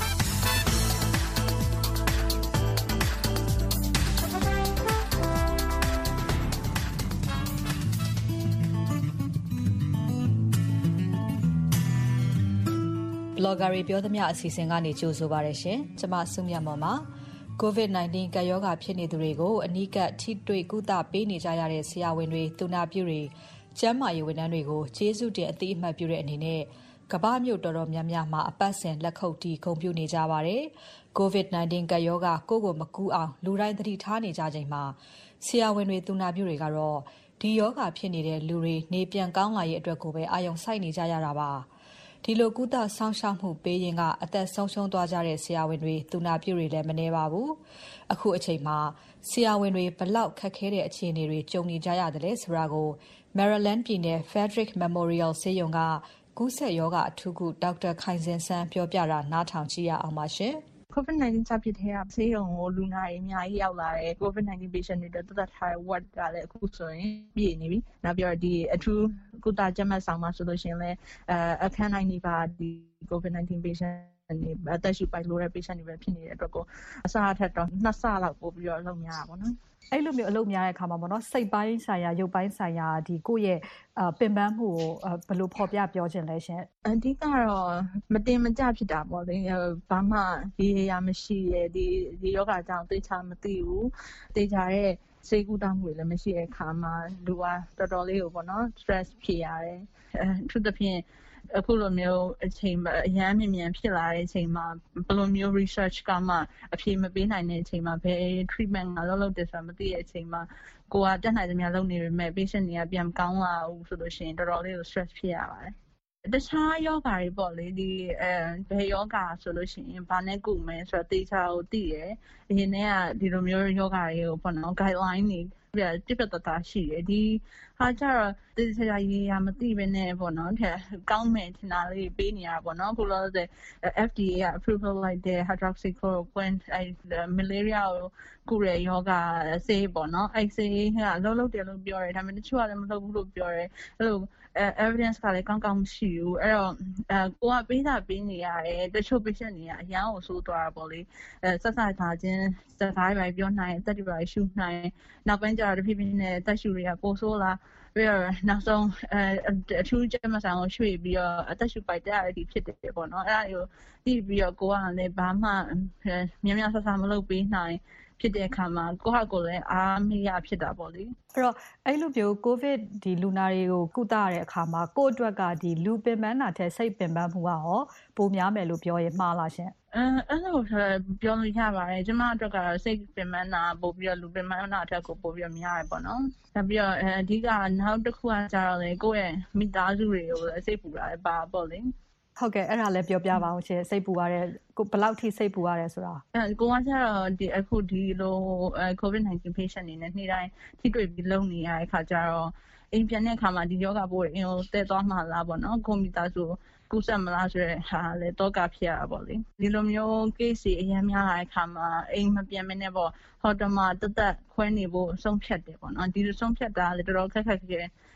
ဘလော့ဂါတွေပြောသမျှအစီအစဉ်ကနေကြိုဆိုပါရရှင်။ကျွန်မစုမြတ်မော်ပါ။ ကိုဗစ် နာင်းတင်း ကပ်ရောဂါဖြစ်နေသူတွေကိုအနီးကပ်ထိတွေ့ကုသပေးနေကြရတဲ့ဆရာဝန်တွေ၊သူနာပြုတွေ၊ကျန်းမာရေးဝန်ထမ်းတွေကိုကျေးဇူးတင်အသိအမှတ်ပြုတဲ့အနေနဲ့ကမ္ဘာမြို့တော်တော်များများမှာအပတ်စဉ်လက်ခုပ်တီးဂုဏ်ပြုနေကြပါတယ်။ ကိုဗစ် နာင်းတင်း ကပ်ရောဂါကိုယ့်ကိုမကူးအောင်လူတိုင်းသတိထားနေကြချိန်မှာဆရာဝန်တွေ၊သူနာပြုတွေကတော့ဒီရောဂါဖြစ်နေတဲ့လူတွေနေပြန်ကောင်းလာရေးအတွက်ကိုပဲအာရုံစိုက်နေကြရတာပါ။ဒီလိုကုသစောင့်ရှောက်မှုပေးရင်ကအသက်ဆုံးရှုံးသွားကြတဲ့ဆရာဝန်တွေ၊သူနာပြုတွေလည်းမနည်းပါဘူး။အခုအချိန်မှာဆရာဝန်တွေဘလောက်ခက်ခဲတဲ့အခြေအနေတွေကြုံနေကြရတယ်လဲဆိုတာကို Maryland ပြည်နယ် Frederick Memorial ဆေးရုံကကူးစက်ရောဂါအထူးကုဒေါက်တာခိုင်ဇင်ဆန်းပြောပြတာနားထောင်ကြည့်ရအောင်ပါရှင်။ COVID nineteen စဖြစ်တဲ့ဆေးရုံကိုလူနာတွေအများကြီးရောက်လာတယ်။ COVID nineteen patient တွေတက်တက်ထားတဲ့ ward ကလည်းအခုဆိုရင်ပြည့်နေပြီ။နောက်ပြီးတော့ဒီအထူးကုသကြက်မှတ်ဆောင်မှာဆိုလို့ရှိရင်လည်းအဲအခန်းတိုင်းနေပါဒီ COVID nineteen patient တွေအသက်ရှူပိုက်လိုတဲ့ patient တွေပဲဖြစ်နေတဲ့အတွက်ကိုအစားအထက်တော့နှစ်ဆလောက်ပို့ပြီးတော့လုပ်များတာပေါ့နော်။အဲ့လိုမျိုးအလုပ်များတဲ့အခါမှာပေါ့နော်စိတ်ပိုင်းဆိုင်ရာရုပ်ပိုင်းဆိုင်ရာဒီကိုယ့်ရဲ့အပင်ပန်းမှုကိုဘယ်လိုဖော်ပြပြောခြင်းလဲရှင်အဓိကတော့မတင်မကျဖြစ်တာပေါ့လေဘာမှဒီရမရှိရဲ့ဒီဒီယောဂအကြောင်းသိချာမသိဘူးသိချာတဲ့စိတ်ကူးတောင်းမှုလည်းမရှိတဲ့အခါမှာလူကတော်တော်လေးကိုပေါ့နော် stress ဖြစ်ရတယ်အဲသူတစ်ဖြင့်အခုလိုမျိုးအချိန်အရန်မြင်မြန်ဖြစ်လာတဲ့အချိန်မှာဘယ်လိုမျိုး research ကမှအဖြေမပေးနိုင်တဲ့အချိန်မှာဘယ် treatment ကလောက်လောက်တည်းဆိုတာမသိတဲ့အချိန်မှာကိုကတက်နိုင်သမျှလုပ်နေပေမဲ့ patient တွေကပြန်ကောင်းလာဘူးဆိုလို့ရှိရင်တော်တော်လေးကို stress ဖြစ်ရပါတယ်တခြားယောဂါတွေပေါ့လေဒီအဲဘယ်ယောဂါဆိုလို့ရှိရင်ဘာနဲ့ကုမယ်ဆိုတော့တေချာကိုသိရအရင်တည်းကဒီလိုမျိုးယောဂါတွေကိုပေါ့နော် guideline တွေပြပြတသားရှိတယ်ဒီဟာကျတော့တေချာရေးရမသိဘဲနဲ့ပေါ့နော်တဲ့ကောင်းမယ်ထင်တာလေးပေးနေရတာပေါ့နော်ခုလောဆယ် F D A က approval လိုက်တဲ့ hydroxychloroquine အဲ malaria ကိုကုတဲ့ယောဂါဆေးပေါ့နော်အဲဆေးကအလုံးလုံးတယ်လို့ပြောတယ်ဒါပေမဲ့တချို့ကလည်းမလုပ်ဘူးလို့ပြောတယ်အဲ့လိုevidence ကလည်းကောင်းကောင်းမရှိဘူးအဲ့တော့အဲကိုကပေးတာပေးနေရတယ်တချို့ patient တွေကအရန်ကိုဆိုးသွားတာပေါ့လေအဲဆက်ဆက်ထားခြင်းစကားတွေပြောနိုင်တက်တွေပါရှုနိုင်နောက်ပိုင်းကျတော့တဖြည်းဖြည်းနဲ့တက်ရှုတွေကပိုဆိုးလာပြီးတော့နောက်ဆုံးအဲအထူးကျမဆောင်ကိုရွှေ့ပြီးတော့အသက်ရှူပိုက်တက်ရတဲ့ဖြစ်တယ်ပေါ့နော်အဲ့ဒါကိုသိပြီးတော့ကိုကလည်းဘာမှများများဆဆမလုပ်ပေးနိုင်ဖြစ်တဲ့အခါမှာကိုယ့်ဟာကိုယ်လည်းအားမရဖြစ်တာပေါ့လေအဲ့တော့အဲ့လိုမျိုးကိုဗစ်ဒီလူနာတွေကိုကုသရတဲ့အခါမှာကိုယ့်အတွက်ကဒီလူပင်ပန်းတာထက်စိတ်ပင်ပန်းမှုကရောပိုများမယ်လို့ပြောရင်မှားလားရှင်အဲအဲ့လိုပြောလို့ရပါတယ်ကျမအတွက်ကတော့စိတ်ပင်ပန်းတာပို့ပြီးတော့လူပင်ပန်းတာအထက်ကိုပို့ပြီးတော့များတယ်ပေါ့နော်နောက်ပြီးတော့အဓိကနောက်တစ်ခုကကျတော့လေကိုယ့်ရဲ့မိသားစုတွေကိုစိတ်ပူတာလည်းပါပေါ့လေဟုတ်ကဲ့အဲ့ဒါလည်းပြောပြပါအောင်ရှင်စိတ်ပူရတဲ့ကိုဘယ်လောက်ထိစိတ်ပူရတယ်ဆိုတာအဲကိုကကျတော့ဒီအခုဒီလိုအဲ COVID nineteen patient တွေနဲ့နေ့တိုင်းထိတွေ့ပြီးလုံနေရတဲ့ခါကျတော့အိမ်ပြန်တဲ့အခါမှာဒီယောဂပိုးအင်းကိုတည့်သွားမှလားပေါ့နော်ကွန်ပျူတာဆိုကူးစက်မလားဆိုတဲ့ဟာလည်းတော့ကဖြစ်ရတာပေါ့လေဒီလိုမျိုး case တွေအများများလာတဲ့အခါမှာအိမ်မပြန်မနဲ့ပေါ့ဟော်တမတသက်ခွဲနေဖို့ဆုံးဖြတ်တယ်ပေါ့နော်ဒီလိုဆုံးဖြတ်တာလည်းတော်တော်ခက်ခက်ခဲ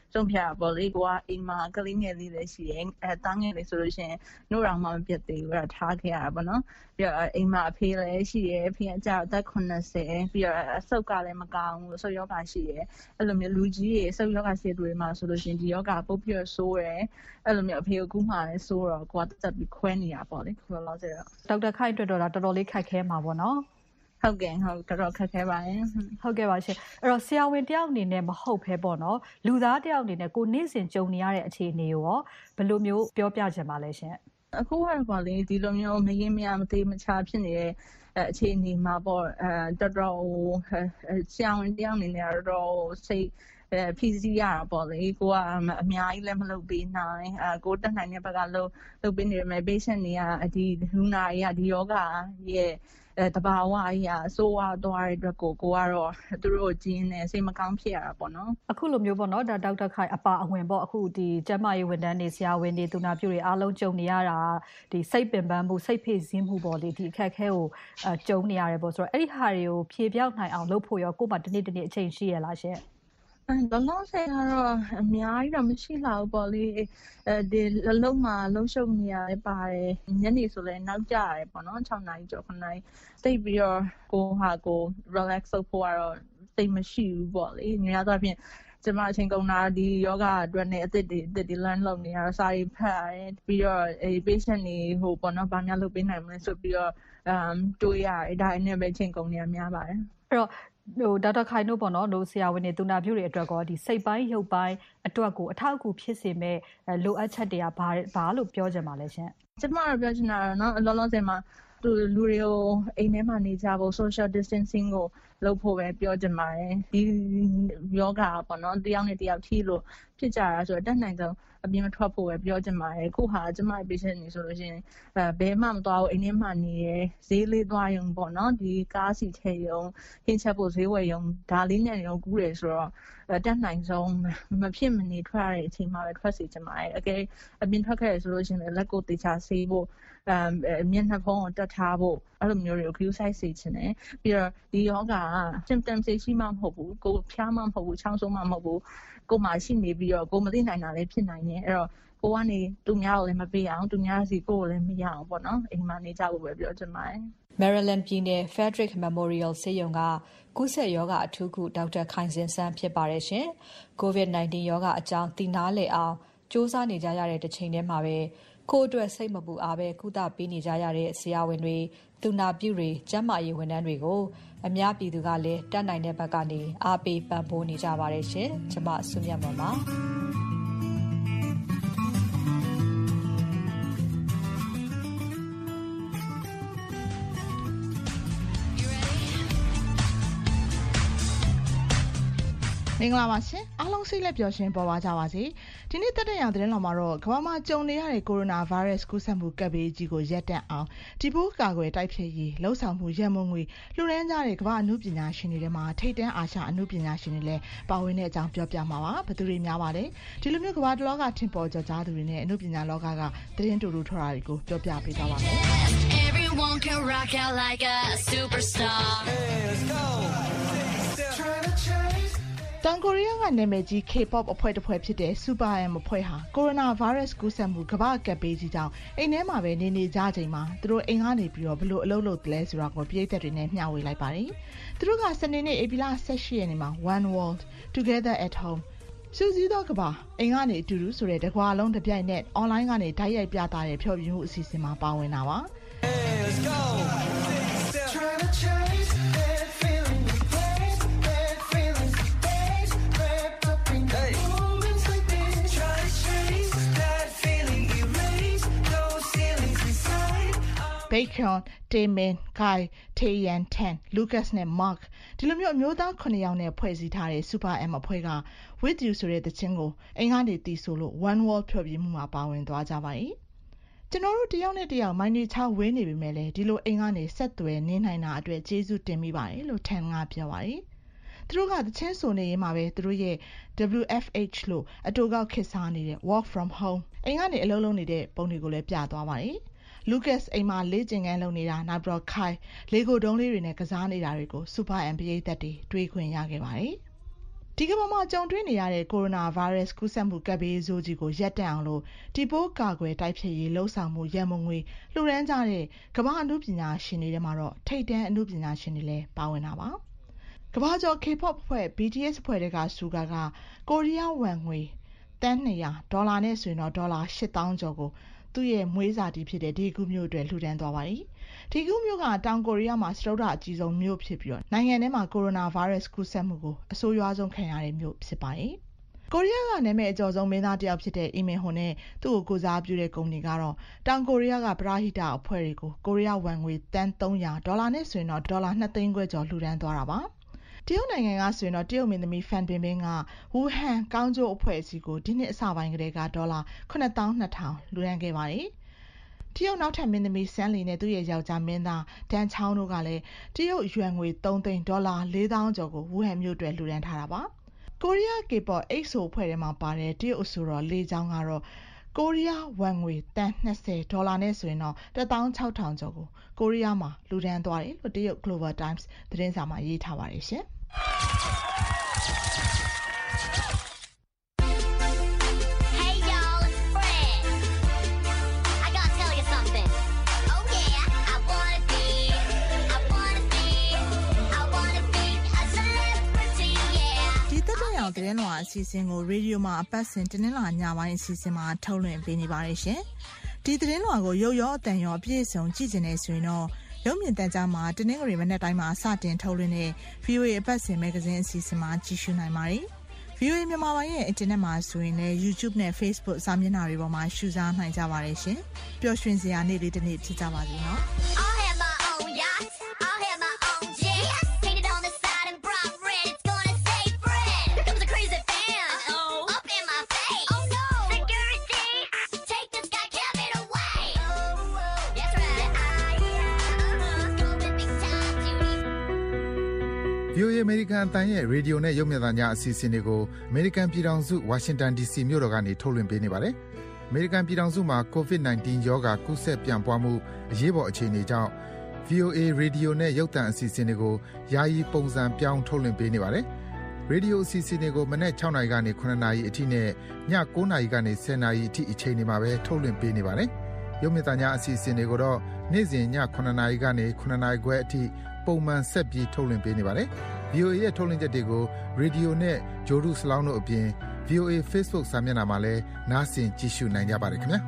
ဆုံးဖြတ်ရပေါ့လေကိုကအိမ်မှာကလေးငယ်လေးလည်းရှိတယ်အဲတားငယ်လေးဆိုလို့ရှိရင်နှုတ်ရောင်မှမပြတ်သေးဘူးအဲ့ဒါထားခဲ့ရတာပေါ့နော်ပြီးတော့အိမ်မှာအဖေလည်းရှိတယ်အဖေကကြာအသက်eightyပြီးတော့အဆုတ်ကလည်းမကောင်းဘူးအဆုတ်ယောဂရှိတယ်အဲ့လိုမျိုးလူကြီးတွေအဆုတ်ယောဂရှိတဲ့တွေမှာဆိုလို့ရှိရင်ဒီယောဂပုတ်ပြီးတော့ဆိုးတယ်အဲ့လိုမျိုးအဖေကိုကူးမှလည်းဆိုးတော့ကိုကတက်ပြီးခွဲနေရပေါ့လေခုလောဆယ်တော့ဒေါက်တာခိုင်အတွက်တော့တော်တော်လေးခက်ခဲမှာပေါ့နော်ဟုတ်ကဲ့ဟုတ်တော်တော်ခက်ခဲပါရဲ့ဟုတ်ကဲ့ပါရှင်အဲ့တော့ဆရာဝန်တယောက်အနေနဲ့မဟုတ်ဘဲပေါ့နော်လူသားတယောက်အနေနဲ့ကိုနေ့စဉ်ကြုံနေရတဲ့အခြေအနေကိုရောဘယ်လိုမျိုးပြောပြချင်ပါလဲရှင်အခုကတော့ပေါ့လေဒီလိုမျိုးမရင်မရမသေးမချဖြစ်နေတဲ့အခြေအနေမှာပေါ့အဲတော်တော်ဆရာဝန်တယောက်အနေနဲ့တော့စိတ်အဲဖြီးစီးရတာပေါ့လေကိုကအများကြီးလည်းမလုပ်ပေးနိုင်အဲကိုတက်နိုင်တဲ့ဘက်ကလုပ်လုပ်ပေးနေရမယ် patient တွေကဒီလူနာတွေကဒီယောဂရဲ့အဲတဘာဝအရာဆိုးဝါးသွားတဲ့အတွက်ကိုကိုကတော့သူတို့ကျင်းနေစိတ်မကောင်းဖြစ်ရတာပေါ့နော်အခုလိုမျိုးပေါ့နော်ဒါဒေါက်တာခိုင်အပါအဝင်ပေါ့အခုဒီကျန်းမာရေးဝန်ထမ်းတွေဆရာဝန်တွေသူနာပြုတွေအားလုံးကြုံနေရတာဒီစိတ်ပင်ပန်းမှုစိတ်ဖိစီးမှုပေါ့လေဒီအခက်အခဲကိုအကြုံနေရတယ်ပေါ့ဆိုတော့အဲ့ဒီဟာတွေကိုဖြေပြောင်းနိုင်အောင်လုပ်ဖို့ရောကို့မှာဒီနေ့ဒီနေ့အချိန်ရှိရလားရှင်လောလောဆယ်ကတော့အများကြီးတော့မရှိလာဘူးပေါ့လေအဲဒီအလုံးမှာလုံးရှုပ်နေရတယ်ပါတယ်ညနေဆိုလည်းနောက်ကျရတယ်ပေါ့နော်sixနာရီကျော်nineနာရီသိပြီးတော့ကိုဟာကို relax လုပ်ဖို့ကတော့သိမရှိဘူးပေါ့လေညတော့ဖြင့်ကျမအချိန်ကုန်တာဒီယောဂအတွက်နဲ့အသက်တွေအသက်တွေ learn လုပ်နေရတော့စာရီဖတ်ရတယ်ပြီးတော့အဲ patient တွေဟိုပေါ့နော်ဘာများလုပ်ပေးနိုင်မလဲဆိုပြီးတော့အမ်တွေးရတယ်ဒါနဲ့ပဲအချိန်ကုန်နေရများပါတယ်အဲ့တော့ဟိုဒေါက်တာခိုင်တို့ပေါ့နော်တို့ဆရာဝန်တွေသူနာပြုတွေအတွက်ကောဒီစိတ်ပိုင်းရုပ်ပိုင်းအတွက်ကိုအထောက်အကူဖြစ်စေမဲ့လိုအပ်ချက်တွေကဘာဘာလို့ပြောချင်ပါလဲရှင်ကျမတို့ပြောချင်တာတော့နော်လောလောဆယ်မှာသူလူတွေကိုအိမ်ထဲမှာနေကြဖို့ social distancing ကိုလုပ်ဖို့ပဲပြောချင်ပါတယ်ဒီယောဂပေါ့နော်တယောက်နဲ့တယောက်ထိလို့ဖြစ်ကြတာဆိုတော့တက်နိုင်ဆုံးအပြင်မထွက်ဖို့ပဲပြောချင်ပါတယ်ခုဟာကျမရဲ့ patient နေဆိုလို့ရှိရင်အဲဘယ်မှမသွားဘူးအိမ်ထဲမှာနေရဈေးလေးသွားရုံပေါ့နော်ဒီကားစီထဲရုံဟင်းချက်ဖို့ဈေးဝယ်ရုံဒါလေးနဲ့ရုံကူးတယ်ဆိုတော့တက်နိုင်ဆုံးမဖြစ်မနေထွက်ရတဲ့အချိန်မှာပဲထွက်စီချင်ပါတယ်အကယ်အပြင်ထွက်ခဲ့ရဆိုလို့ရှိရင်လက်ကိုတေချာဆေးဖို့အမ်မျက်နှာဖုံးကိုတက်ထားဖို့အဲ့လိုမျိုးတွေကို queue size စေချင်တယ်ပြီးတော့ဒီယောဂက symptom ရှိမှမဟုတ်ဘူးကိုဖျားမှမဟုတ်ဘူးချောင်းဆိုးမှမဟုတ်ဘူးကိုမှရှိနေပြီးတော့ကိုမသိနိုင်တာလည်းဖြစ်နိုင်တယ်အဲ့တော့ကိုကနေသူများကိုလည်းမပေးအောင်သူများစီကိုကိုလည်းမရအောင်ပေါ့နော်အိမ်မှာနေကြဖို့ပဲပြောချင်ပါတယ် Maryland ပြည်နယ် Frederick Memorial ဆေးရုံကကုသယောဂအထူးကုဒေါက်တာခိုင်စင်ဆန်းဖြစ်ပါတယ်ရှင် COVID nineteen ယောဂအကြောင်းသိနာလေအောင်စူးစမ်းနေကြရတဲ့တစ်ချိန်တည်းမှာပဲကိုယ့်အတွက်စိတ်မပူအားပဲကုသပေးနေကြရတဲ့ဆရာဝန်တွေသူနာပြုတွေကျန်းမာရေးဝန်ထမ်းတွေကိုအများပြည်သူကလည်းတတ်နိုင်တဲ့ဘက်ကနေအားပေးပံ့ပိုးနေကြပါတယ်ရှင်ကျွန်မဆုမြတ်မောင်ပါမင်္ဂလာပါရှင်အားလုံးစိတ်လက်ပျော်ရွှင်ပေါ်ပါကြပါစေဒီနေ့တက်တဲ့ရောင်သတင်းတော်မှာတော့ကမ္ဘာမှာကြုံနေရတဲ့ကိုရိုနာဗိုင်းရပ်စ်ကူးစက်မှုကပ်ဘေးကြီးကိုရပ်တန့်အောင်ဒီပိုးကာကွယ်တိုက်ဖျက်ရေးလှုံ့ဆော်မှုရန်မုံငွေလှူဒန်းကြတဲ့ကမ္ဘာအမှုပညာရှင်တွေထဲမှာထိပ်တန်းအာရှအမှုပညာရှင်တွေလည်းပါဝင်တဲ့အကြောင်းပြောပြမှာပါဘယ်သူတွေများပါလဲဒီလိုမျိုးကမ္ဘာတလောကထင်ပေါ်ကျော်ကြားသူတွေနဲ့အမှုပညာလောကကသတင်းတူတူထွားတာတွေကိုပြောပြပေးသွားပါမယ် Everyone can rock out like a superstar Hey let's go Trying to chaseတောင်ကိုရီးယားကနာမည်ကြီး K-pop အဖွဲ့တစ်ဖွဲ့ဖြစ်တဲ့ Super M အဖွဲ့ဟာကိုရိုနာဗိုင်းရပ်စ်ကူးစက်မှုကမ္ဘာကပ်ဘေးကြီးကြောင့်အိမ်ထဲမှာပဲနေနေကြချိန်မှာသူတို့အိမ်ကနေပြီးတော့ဘလို့အလုပ်လုပ်တယ်လဲဆိုတာကိုပြည်သက်တွေနဲ့မျှဝေလိုက်ပါတယ်။သူတို့ကစနေနေ့ဧပြီလeighteenရက်နေ့မှာ One World Together at Home စူးစီးသောကမ္ဘာအိမ်ကနေအတူတူဆိုတဲ့တကွာလုံးတစ်ပြိုင်နက် online ကနေဓာတ်ရိုက်ပြသတဲ့ဖျော်ဖြေမှုအစီအစဉ်မှာပါဝင်တာပါ။ Hey let's go Trying to chase that feeling Bacon, Damon, Kai, Taeyan, Tan, Lucas နဲ့ Mark ဒီလိုမျိုးအမျိုးသားnineယောက်နဲ့ဖွဲ့စည်းထားတဲ့ Super M အဖွဲ့က With You ဆိုတဲ့သချင်းကိုအင်္ဂါနေ့တီးဆိုလို့ One World ဖြော်ပြမှုမှာပါဝင်သွားကြပါတယ်။ကျွန်တော်တို့တယောက်နဲ့တယောက်မိုင်းနေချဝေးနေပြီမဲ့လေဒီလိုအင်္ဂါနေ့ဆက်သွယ်နေနိုင်တာအတွက်ကျေးဇူးတင်မိပါတယ်လို့ Tan ကပြောပါတယ်။သူတို့ကသချင်းဆိုနေရင်မှာပဲသူတို့ရဲ့ W F H လို့အတူကောက်ခစ်စားနေတဲ့ Work from Home အင်္ဂါနေ့အလုပ်လုပ်နေတဲ့ပုံတွေကိုလည်းပြသွားပါတယ်။ Lucas အိမ်မှာလေ့ကျင့်ခန်းလုပ်နေတာနောက်ပြီးတော့ Kai လေကိုတုံးလေးတွေနဲ့ကစားနေတာတွေကို Super M ပရိသတ်တွေတွေ့ခွင့်ရခဲ့ပါတယ်။ဒီကမ္ဘာမှာကြုံတွေ့နေရတဲ့ကိုရိုနာဗိုင်းရပ်စ်ကူးစက်မှုကပ်ဘေးဆိုးကြီးကိုရပ်တန့်အောင်လို့ဒီပိုးကာကွယ်တိုက်ဖျက်ရေးလှုံ့ဆော်မှုရန်ပုံငွေလှူဒန်းကြတဲ့ကမ္ဘာအနုပညာရှင်တွေထဲမှာတော့ထိပ်တန်းအနုပညာရှင်တွေလည်းပါဝင်တာပါကမ္ဘာကျော် K-pop အဖွဲ့ B T S အဖွဲ့တွေကစူကာကကိုရီးယားဝမ်ငွေတန်းနှစ်ရာဒေါ်လာနဲ့ဆိုရင်တော့ဒေါ်လာရှစ်သောင်းကျော်ကိုသူ့ရဲ့မွေးစာတီဖြစ်တဲ့ဒီကူးမျိုးအတွက်လှူဒန်းသွားပါတယ်ဒီကူးမျိုးကတောင်ကိုရီးယားမှာစတုတ္ထအကြီးဆုံးမြို့ဖြစ်ပြီးတော့နိုင်ငံထဲမှာကိုရိုနာဗိုင်းရပ်စ်ကူးစက်မှုကိုအဆိုးရွားဆုံးခံရတဲ့မြို့ဖြစ်ပါတယ်ကိုရီးယားကနာမည်အကျော်ဆုံးမင်းသားတစ်ယောက်ဖြစ်တဲ့အီမင်ဟွန်နဲ့သူ့ကိုကိုစားပြုတဲ့ကုမ္ပဏီကတော့တောင်ကိုရီးယားကပရာဟိတအဖွဲ့တွေကိုကိုရီးယားဝမ်ငွေတန်းသုံးရာဒေါ်လာနဲ့ဆိုရင်တော့ဒေါ်လာနှစ်သိန်းခွဲကျော်လှူဒန်းသွားတာပါတရုတ်နိုင်ငံကဆိုရင်တော့တရုတ်မင်းသမီးဖန်ပင်ပင်ကဝူဟန်ကောင်းကျိုးအဖွဲ့အစည်းကိုဒီနှစ်အစပိုင်းကတည်းကဒေါ်လာခုနှစ်သောင်းနှစ်ထောင်လှူဒန်းခဲ့ပါတယ်တရုတ်နောက်ထပ်မင်းသမီးဆန်းလီနဲ့သူ့ရဲ့ယောက်ျားမင်းသားဒန်ချောင်းတို့ကလည်းတရုတ်ယွမ်ငွေသုံးသိန်းဒေါ်လာလေးသောင်းကျော်ကိုဝူဟန်မြို့အတွက်လှူဒန်းထားတာပါကိုရီးယား K-pop အိတ်ဆိုအဖွဲ့ထဲမှာပါတဲ့တရုတ်အဆိုတော်လေးချောင်းကတော့ကိုရီးယားဝမ်ငွေတန်းနှစ်ဆယ်ဒေါ်လာနဲ့ဆိုရင်တော့တစ်သောင်းခြောက်ထောင်ကျော်ကိုကိုရီးယားမှာလှူဒန်းသွားတယ်လို့တရုတ် Global Times သတင်းစာမှာရေးထားပါတယ်ရှင်သတင်းလွှာအစီအစဉ်ကိုရေဒီယိုမှာအပတ်စဉ်တင်းလာညပိုင်းအစီအစဉ်မှာထုတ်လွှင့်ပေးနေပါတယ်ရှင်။ဒီသတင်းလွှာကိုရုပ်ရောအသံရောအပြည့်အစုံကြည့်နေဆိုရင်တော့ရုပ်မြင်သံကြားမှာတင်းငွေမနေ့တိုင်းမှာစတင်ထုတ်လွှင့်တဲ့ ဗီအိုအေ အပတ်စဉ်မဂ္ဂဇင်းအစီအစဉ်မှာကြည့်ရှုနိုင်ပါတယ်။ ဗီအိုအေမြန်မာပိုင်းရဲ့အင်တာနက်မှာဆိုရင်လည်း YouTube နဲ့ Facebook စာမျက်နှာတွေပေါ်မှာရှုစားနိုင်ကြပါတယ်ရှင်။ပျော်ရွှင်စရာနေ့လေးတစ်နေ့ဖြစ်ကြပါစေနော်။ဗီအိုအေ American အသံရဲ့ရေဒီယိုနဲ့ရုပ်မြင်သံကြားအစီအစဉ်တွေကို American ပြည်ထောင်စု Washington ဒီ စီ မြို့တော်ကနေထုတ်လွှင့်ပေးနေပါတယ်။ American ပြည်ထောင်စုမှာ ကိုဗစ် ၁၉ ရောဂါကူးစက်ပြန့်ပွားမှုအရေးပေါ်အခြေအနေကြောင့် ဗီအိုအေ ရေဒီယိုနဲ့ရုပ်သံအစီအစဉ်တွေကိုယာယီပုံစံပြောင်းထုတ်လွှင့်ပေးနေပါတယ်။ ရေဒီယိုအစီအစဉ်တွေကိုမနက်၆နာရီကနေ၇နာရီအထိနဲ့ည၉နာရီကနေ၁၀နာရီအထိအချိန်တွေမှာပဲထုတ်လွှင့်ပေးနေပါတယ်။ရုပ်မြင်သံကြားအစီအစဉ်တွေကိုတော့နေ့စဉ်ည၇နာရီကနေ၇နာရီခွဲအထိပုံမှန်ဆက်ပြီးထုတ်လွှင့်ပေးနေပါတယ်။ ဗီအိုအေရဲ့ထုတ်လွှင့်ချက်တွေကိုရေဒီယိုနဲ့ဂျိုဒူစလောင်းတို့အပြင် ဗီအိုအေ Facebook စာမျက်နှာမှာလည်းနားဆင်ကြည့်ရှုနိုင်ကြပါတယ်ခင်ဗျာ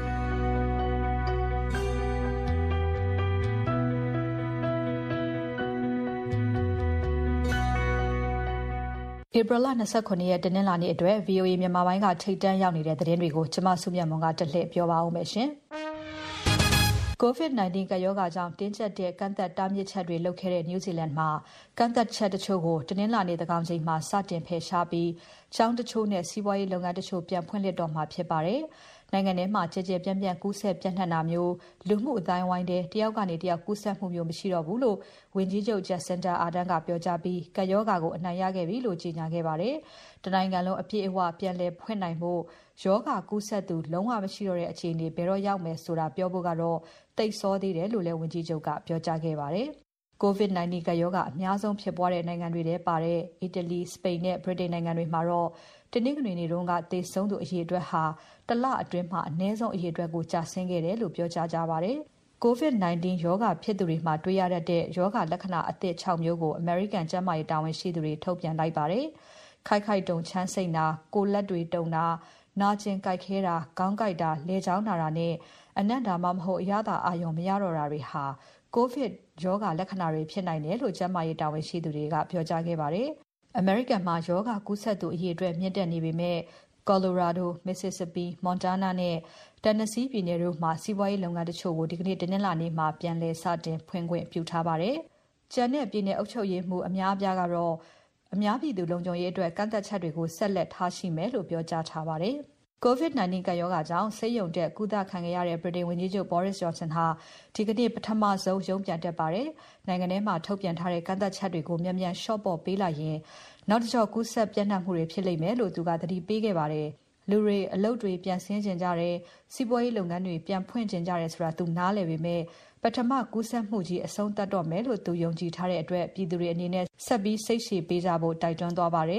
ဧပြီလ၂၉ရက်တနင်္လာနေ့အတွက် ဗီအိုအေမြန်မာပိုင်းကထိပ်တန်းရောက်နေတဲ့သတင်းတွေကိုကျမစုမြတ်မွန်ကတက်လှည့်ပြောပါဦးမယ်ရှင်။ကိုဗစ် ၁၉ ကပ်ရောဂါကြောင့်တင်းကျပ်တဲ့ကန့်သတ်တားမြစ်ချက်တွေလုပ်ခဲ့တဲ့ New Zealand မှာကန့်သတ်ချက်တချို့ကိုတနင်္လာနေ့သန်းခေါင်ချိန်မှာစတင်ဖယ်ရှားပြီးကျောင်းတချို့နဲ့စီးပွားရေးလုပ်ငန်းတချို့ပြန်ဖွင့်လှစ်တော့မှာဖြစ်ပါတယ်။နိုင်ငံထဲမှာကြဲကြဲပြန့်ပြန့်ကူးစက်ပြန့်နှံ့တာမျိုးလူမှုအတိုင်းဝိုင်းတဲ့တယောက်ကနေတယောက်ကူးစက်မှုမျိုးမရှိတော့ဘူးလို့ဝန်ကြီးချုပ် Jacinda Ardern ကပြောကြားပြီးကပ်ရောဂါကိုအနိုင်ရခဲ့ပြီလို့ကြေညာခဲ့ပါတယ်။တနိုင်ငံလုံးအပြည့်အဝပြန်လည်ဖွင့်နိုင်ဖို့ရောဂါကူးစက်သူလုံးဝမရှိတော့တဲ့အခြေအနေဘယ်တော့ရောက်မယ်ဆိုတာပြောဖို့ကတော့တိတ်ဆောသေးတယ်လို့လည်းဝန်ကြီးချုပ်ကပြောကြားခဲ့ပါတယ်။ ကိုဗစ် ၁၉ ကပ်ရောဂါအများဆုံးဖြစ်ပွားတဲ့နိုင်ငံတွေထဲပါတဲ့အီတလီ၊စပိန်နဲ့ဗြိတိန်နိုင်ငံတွေမှာတော့တနင်္ဂနွေနေ့တုန်းကသေဆုံးသူအရေအတွက်ဟာတလအတွင်းမှာအနည်းဆုံးအရေအတွက်ကိုကျဆင်းခဲ့တယ်လို့ပြောကြားကြပါတယ်။ ကိုဗစ် ၁၉ ရောဂါဖြစ်သူတွေမှာတွေ့ရတတ်တဲ့ရောဂါလက္ခဏာအသစ်ခြောက်မျိုးကိုအမေရိကန်ကျန်းမာရေးတာဝန်ရှိသူတွေထုတ်ပြန်လိုက်ပါတယ်။ခိုက်ခိုက်တုန်ချမ်းစိမ့်တာ၊ကိုယ်လက်တွေတုန်တာ၊နာကျင်ကိုက်ခဲတာ၊ခေါင်းကိုက်တာ၊လည်ချောင်းနာတာနဲ့အနံ့ဒါမှမဟုတ်အရသာအာရုံမရတော့တာတွေဟာကိုဗစ်ရောဂါလက္ခဏာတွေဖြစ်နိုင်တယ်လို့ကျန်းမာရေးတာဝန်ရှိသူတွေကပြောကြားခဲ့ပါတယ်။ အမေရိကန်မှာရောဂါကူးစက်သူအရေအတွက်မြင့်တက်နေပေမဲ့ Colorado, Mississippi, Montana နဲ့ Tennessee ပြည်နယ်တို့မှာစီးပွားရေးလုပ်ငန်းတချို့ကိုဒီကနေ့တနင်္လာနေ့မှာပြန်လည်စတင်ဖွင့်ခွင့်ပြုထားပါတယ်။ကျန်တဲ့ပြည်နယ်အုပ်ချုပ်ရေးမှူးအများအပြားကတော့အများပြည်သူလုံခြုံရေးအတွက်ကန့်သတ်ချက်တွေကိုဆက်လက်ထားရှိမယ်လို့ပြောကြားထားပါတယ်။ ကိုဗစ် ၁၉ ကပ်ရောဂါကြောင့်ဆေးရုံတက်ကုသခံခဲ့ရတဲ့ဗြိတိန်ဝန်ကြီးချုပ် Boris Johnson ဟာဒီကနေ့ပထမဆုံးရုံးပြန်တက်ပါတယ်။နိုင်ငံထဲမှာထုတ်ပြန်ထားတဲ့ကန့်သတ်ချက်တွေကိုမြန်မြန်လျှော့ပေါ့ပေးလိုက်ရင်နောက်တစ်ကျော့ကူးစက်ပြန့်နှံ့မှုတွေဖြစ်လိမ့်မယ်လို့သူကသတိပေးခဲ့ပါတယ်။လူတွေအလုပ်တွေပြန်ဆင်းကျင်ကြတယ်၊စီးပွားရေးလုပ်ငန်းတွေပြန်ဖွင့်ကျင်ကြတယ်ဆိုတာသူနားလည်ပေမဲ့ပထမကူးစက်မှုကြီးအဆုံးသတ်တော့မယ်လို့သူယုံကြည်ထားတဲ့အတွက်ပြည်သူတွေအနေနဲ့ဆက်ပြီးစိတ်ရှည်ပေးကြဖို့တိုက်တွန်းသွားပါတယ်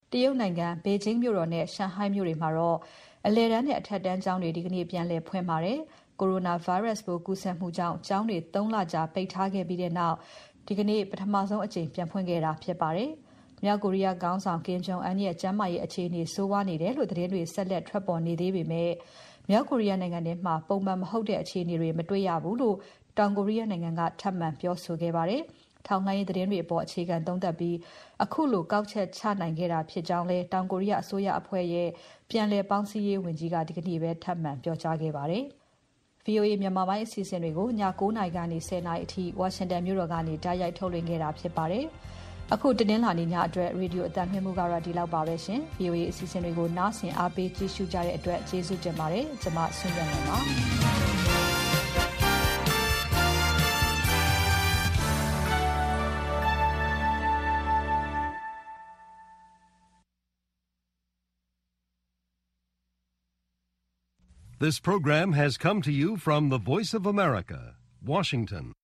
တရုတ်နိုင်ငံဘေဂျင်းမြို့တော်နဲ့ရှန်ဟိုင်းမြို့တွေမှာတော့အလယ်တန်းနဲ့အထက်တန်းကျောင်းတွေဒီကနေ့ပြန်လည်ဖွင့်ပါတယ်။ ကိုရိုနာဗိုင်းရပ်စ်ပိုးကူးစက်မှုကြောင့်ကျောင်းတွေသုံးလကြာပိတ်ထားခဲ့ပြီးတဲ့နောက်ဒီကနေ့ပထမဆုံးအကြိမ်ပြန်ဖွင့်ခဲ့တာဖြစ်ပါတယ်။မြောက်ကိုရီးယားခေါင်းဆောင်ကင်ဂျုံအန်ရဲ့ကျန်းမာရေးအခြေအနေဆိုးဝါးနေတယ်လို့သတင်းတွေဆက်လက်ထွက်ပေါ်နေသေးပေမဲ့မြောက်ကိုရီးယားနိုင်ငံထဲမှာပုံမှန်မဟုတ်တဲ့အခြေအနေတွေမတွေ့ရဘူးလို့တောင်ကိုရီးယားနိုင်ငံကထပ်မံပြောဆိုခဲ့ပါတယ်။ထောက်လှမ်းရေးသတင်းတွေအပေါ်အခြေခံသုံးသပ်ပြီးအခုလိုကောက်ချက်ချနိုင်ခဲ့တာဖြစ်ကြောင်းလဲတောင်ကိုရီးယားအစိုးရအဖွဲ့ရဲ့ပြန်လည်ပေါင်းစည်းရေးဝန်ကြီးကဒီကနေ့ပဲထပ်မံပြောကြားခဲ့ပါတယ်။ ဗီအိုအေ မြန်မာပိုင်းအစီအစဉ်တွေကိုည၉နာရီကနေ၁၀နာရီအထိဝါရှင်တန်မြို့တော်ကနေတိုက်ရိုက်ထုတ်လွှင့်ခဲ့တာဖြစ်ပါတယ်။အခုတနင်္လာနေ့ညအတွက်ရေဒီယိုအသံလွှင့်မှုကတော့ဒီလောက်ပါပဲရှင်။ ဗီအိုအေအစီအစဉ်တွေကိုနားဆင်အားပေးကြည့်ရှုကြတဲ့အတွက်ကျေးဇူးတင်ပါတယ်။ကျွန်မဆွေးနွေးနေပါ This program has come to you from the Voice of America, Washington.